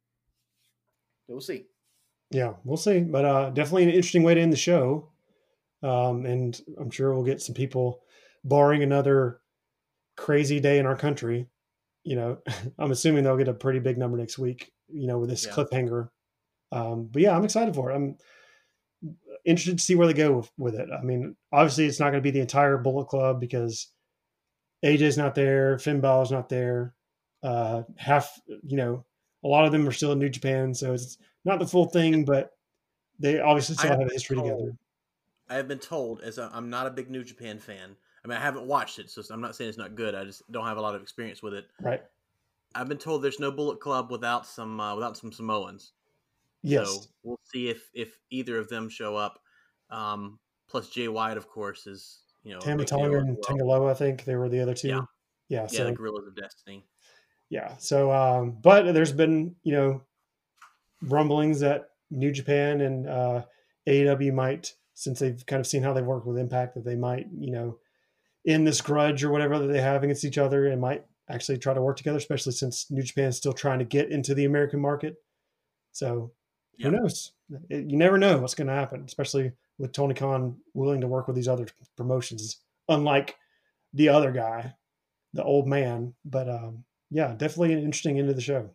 So we'll see. Yeah, we'll see. But definitely an interesting way to end the show. And I'm sure we'll get some people, barring another crazy day in our country. I'm assuming they'll get a pretty big number next week, with this cliffhanger. But yeah, I'm excited for it. I'm interested to see where they go with it. I mean, obviously it's not going to be the entire Bullet Club because AJ's not there. Finn Balor's not there. A lot of them are still in New Japan. So it's not the full thing, but they obviously still have a history together. I have been told, as I'm not a big New Japan fan. I mean, I haven't watched it, so I'm not saying it's not good. I just don't have a lot of experience with it. Right. I've been told there's no Bullet Club without some Samoans. Yes. So we'll see if either of them show up. Plus Jay White, of course, is Tama Tonga and Tangaloa, I think they were the other two. Yeah. So the Gorillas of Destiny. Yeah. So, but there's been rumblings that New Japan and AEW might, since they've kind of seen how they've worked with Impact, that they might end this grudge or whatever that they have against each other and might actually try to work together, especially since New Japan is still trying to get into the American market. So who knows? You never know what's going to happen, especially with Tony Khan willing to work with these other promotions, unlike the other guy, the old man. But yeah, definitely an interesting end of the show.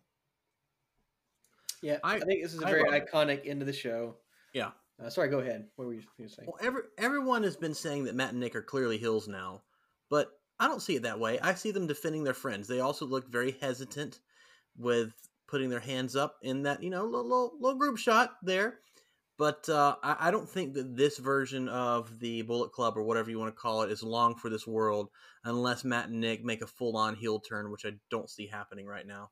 Yeah, I think this is a very iconic end of the show. Yeah. Sorry, go ahead. What were you saying? Well, everyone has been saying that Matt and Nick are clearly heels now, but I don't see it that way. I see them defending their friends. They also look very hesitant with putting their hands up in that, little group shot there. But I don't think that this version of the Bullet Club, or whatever you want to call it, is long for this world unless Matt and Nick make a full-on heel turn, which I don't see happening right now.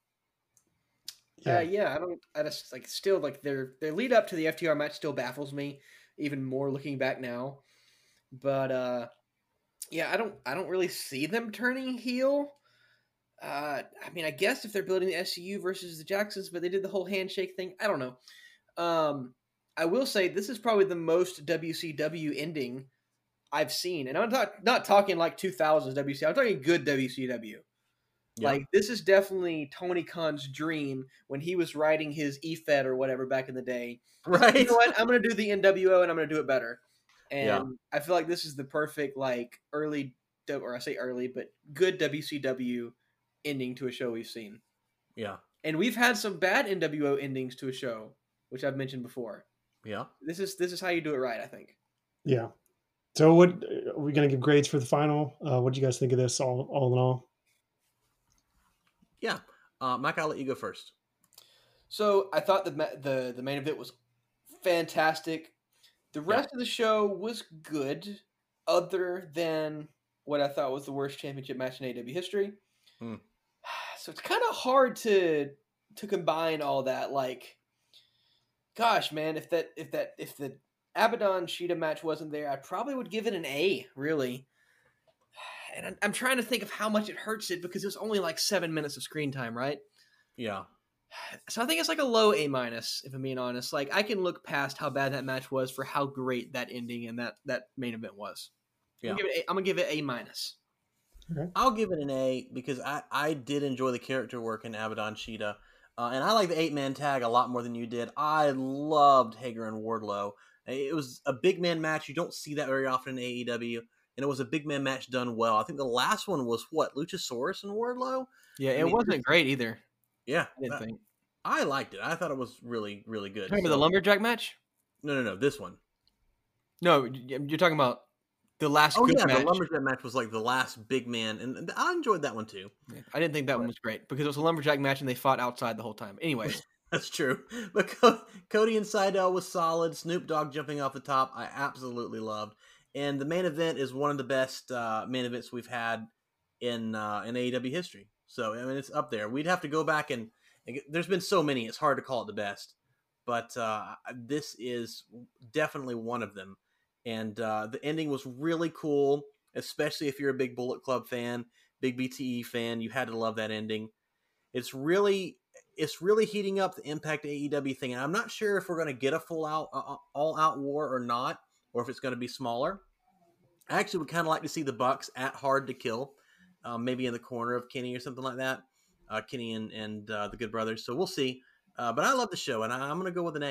I just still their lead up to the FTR match still baffles me even more looking back now. But I don't really see them turning heel. I mean, I guess if they're building the SCU versus the Jacksons, but they did the whole handshake thing. I don't know. I will say this is probably the most WCW ending I've seen, and I'm not talking like 2000s WCW. I'm talking good WCW. Yeah. Like, this is definitely Tony Khan's dream when he was writing his EFED or whatever back in the day. Right. You know what? I'm going to do the NWO and I'm going to do it better. And I feel like this is the perfect, early, or I say early, but good WCW ending to a show we've seen. Yeah. And we've had some bad NWO endings to a show, which I've mentioned before. Yeah. This is how you do it right, I think. Yeah. So what are we going to give grades for the final? What do you guys think of this all in all? Yeah. Mike, I'll let you go first. So I thought the main event was fantastic. The rest of the show was good, other than what I thought was the worst championship match in AEW history. Hmm. So it's kind of hard to combine all that. Like, gosh, man, if the Abaddon Sheeta match wasn't there, I probably would give it an A, really. And I'm trying to think of how much it hurts it because it was only like 7 minutes of screen time, right? Yeah. So I think it's like a low A-, if I'm being honest. Like, I can look past how bad that match was for how great that ending and that main event was. Yeah. I'm gonna give it A-. Okay. I'll give it an A because I did enjoy the character work in Abaddon Sheeta. And I like the 8-man tag a lot more than you did. I loved Hager and Wardlow. It was a big man match. You don't see that very often in AEW. And it was a big man match done well. I think the last one was what? Luchasaurus and Wardlow? Yeah, it wasn't great either. Yeah. I didn't think. I liked it. I thought it was really, really good. Remember the lumberjack match? No. This one. No, you're talking about the last Oh, good yeah. match. The lumberjack match was like the last big man. And I enjoyed that one too. Yeah, I didn't think that one was great because it was a lumberjack match and they fought outside the whole time. Anyways. That's true. But Cody and Seidel was solid. Snoop Dogg jumping off the top, I absolutely loved. And the main event is one of the best main events we've had in AEW history. So, I mean, it's up there. We'd have to go back and there's been so many, it's hard to call it the best. But this is definitely one of them. And the ending was really cool, especially if you're a big Bullet Club fan, big BTE fan. You had to love that ending. It's really heating up the Impact AEW thing. And I'm not sure if we're going to get a full all-out war or not, or if it's going to be smaller. I actually would kind of like to see the Bucks at Hard to Kill, maybe in the corner of Kenny or something like that. Kenny and the Good Brothers. So we'll see. But I love the show, and I'm going to go with an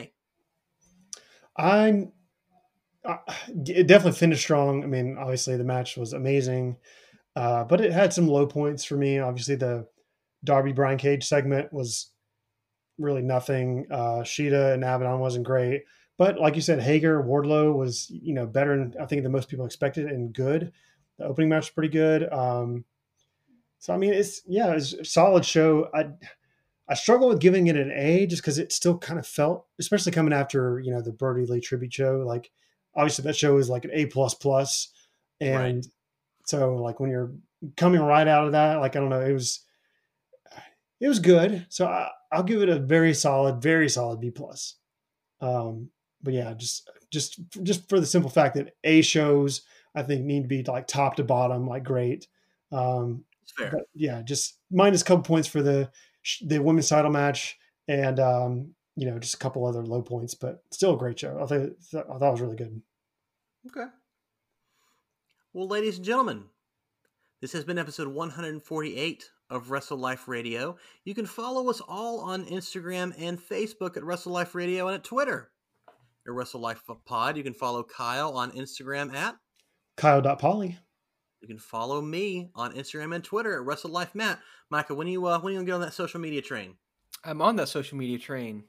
A. It definitely finished strong. I mean, obviously the match was amazing, but it had some low points for me. Obviously, the Darby Brian Cage segment was really nothing. Sheeta and Abaddon wasn't great, but like you said, Hager Wardlow was better than I think than most people expected and good. The opening match was pretty good. So I mean, it's a solid show. I struggle with giving it an A just because it still kind of felt, especially coming after the Brody Lee tribute show. Like obviously that show is like an A++, and Right. So like when you're coming right out of that, like I don't know, it was good. So I'll give it a very solid B+. But yeah, just for the simple fact that A shows I think need to be like top to bottom, like great. It's fair. But yeah, just minus a couple points for the women's title match and just a couple other low points, but still a great show. I thought it was really good. Okay. Well, ladies and gentlemen, this has been episode 148 of Wrestle Life Radio. You can follow us all on Instagram and Facebook at Wrestle Life Radio and at Twitter at Wrestle Life Pod. You can follow Kyle on Instagram at Kyle.Polly. You can follow me on Instagram and Twitter at Wrestle Life Matt. Micah, when you gonna get on that social media train? I'm on that social media train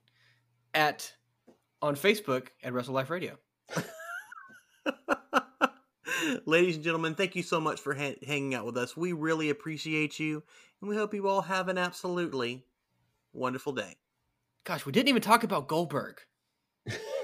on Facebook at Wrestle Life Radio. Ladies and gentlemen, thank you so much for hanging out with us. We really appreciate you, and we hope you all have an absolutely wonderful day. Gosh, we didn't even talk about Goldberg.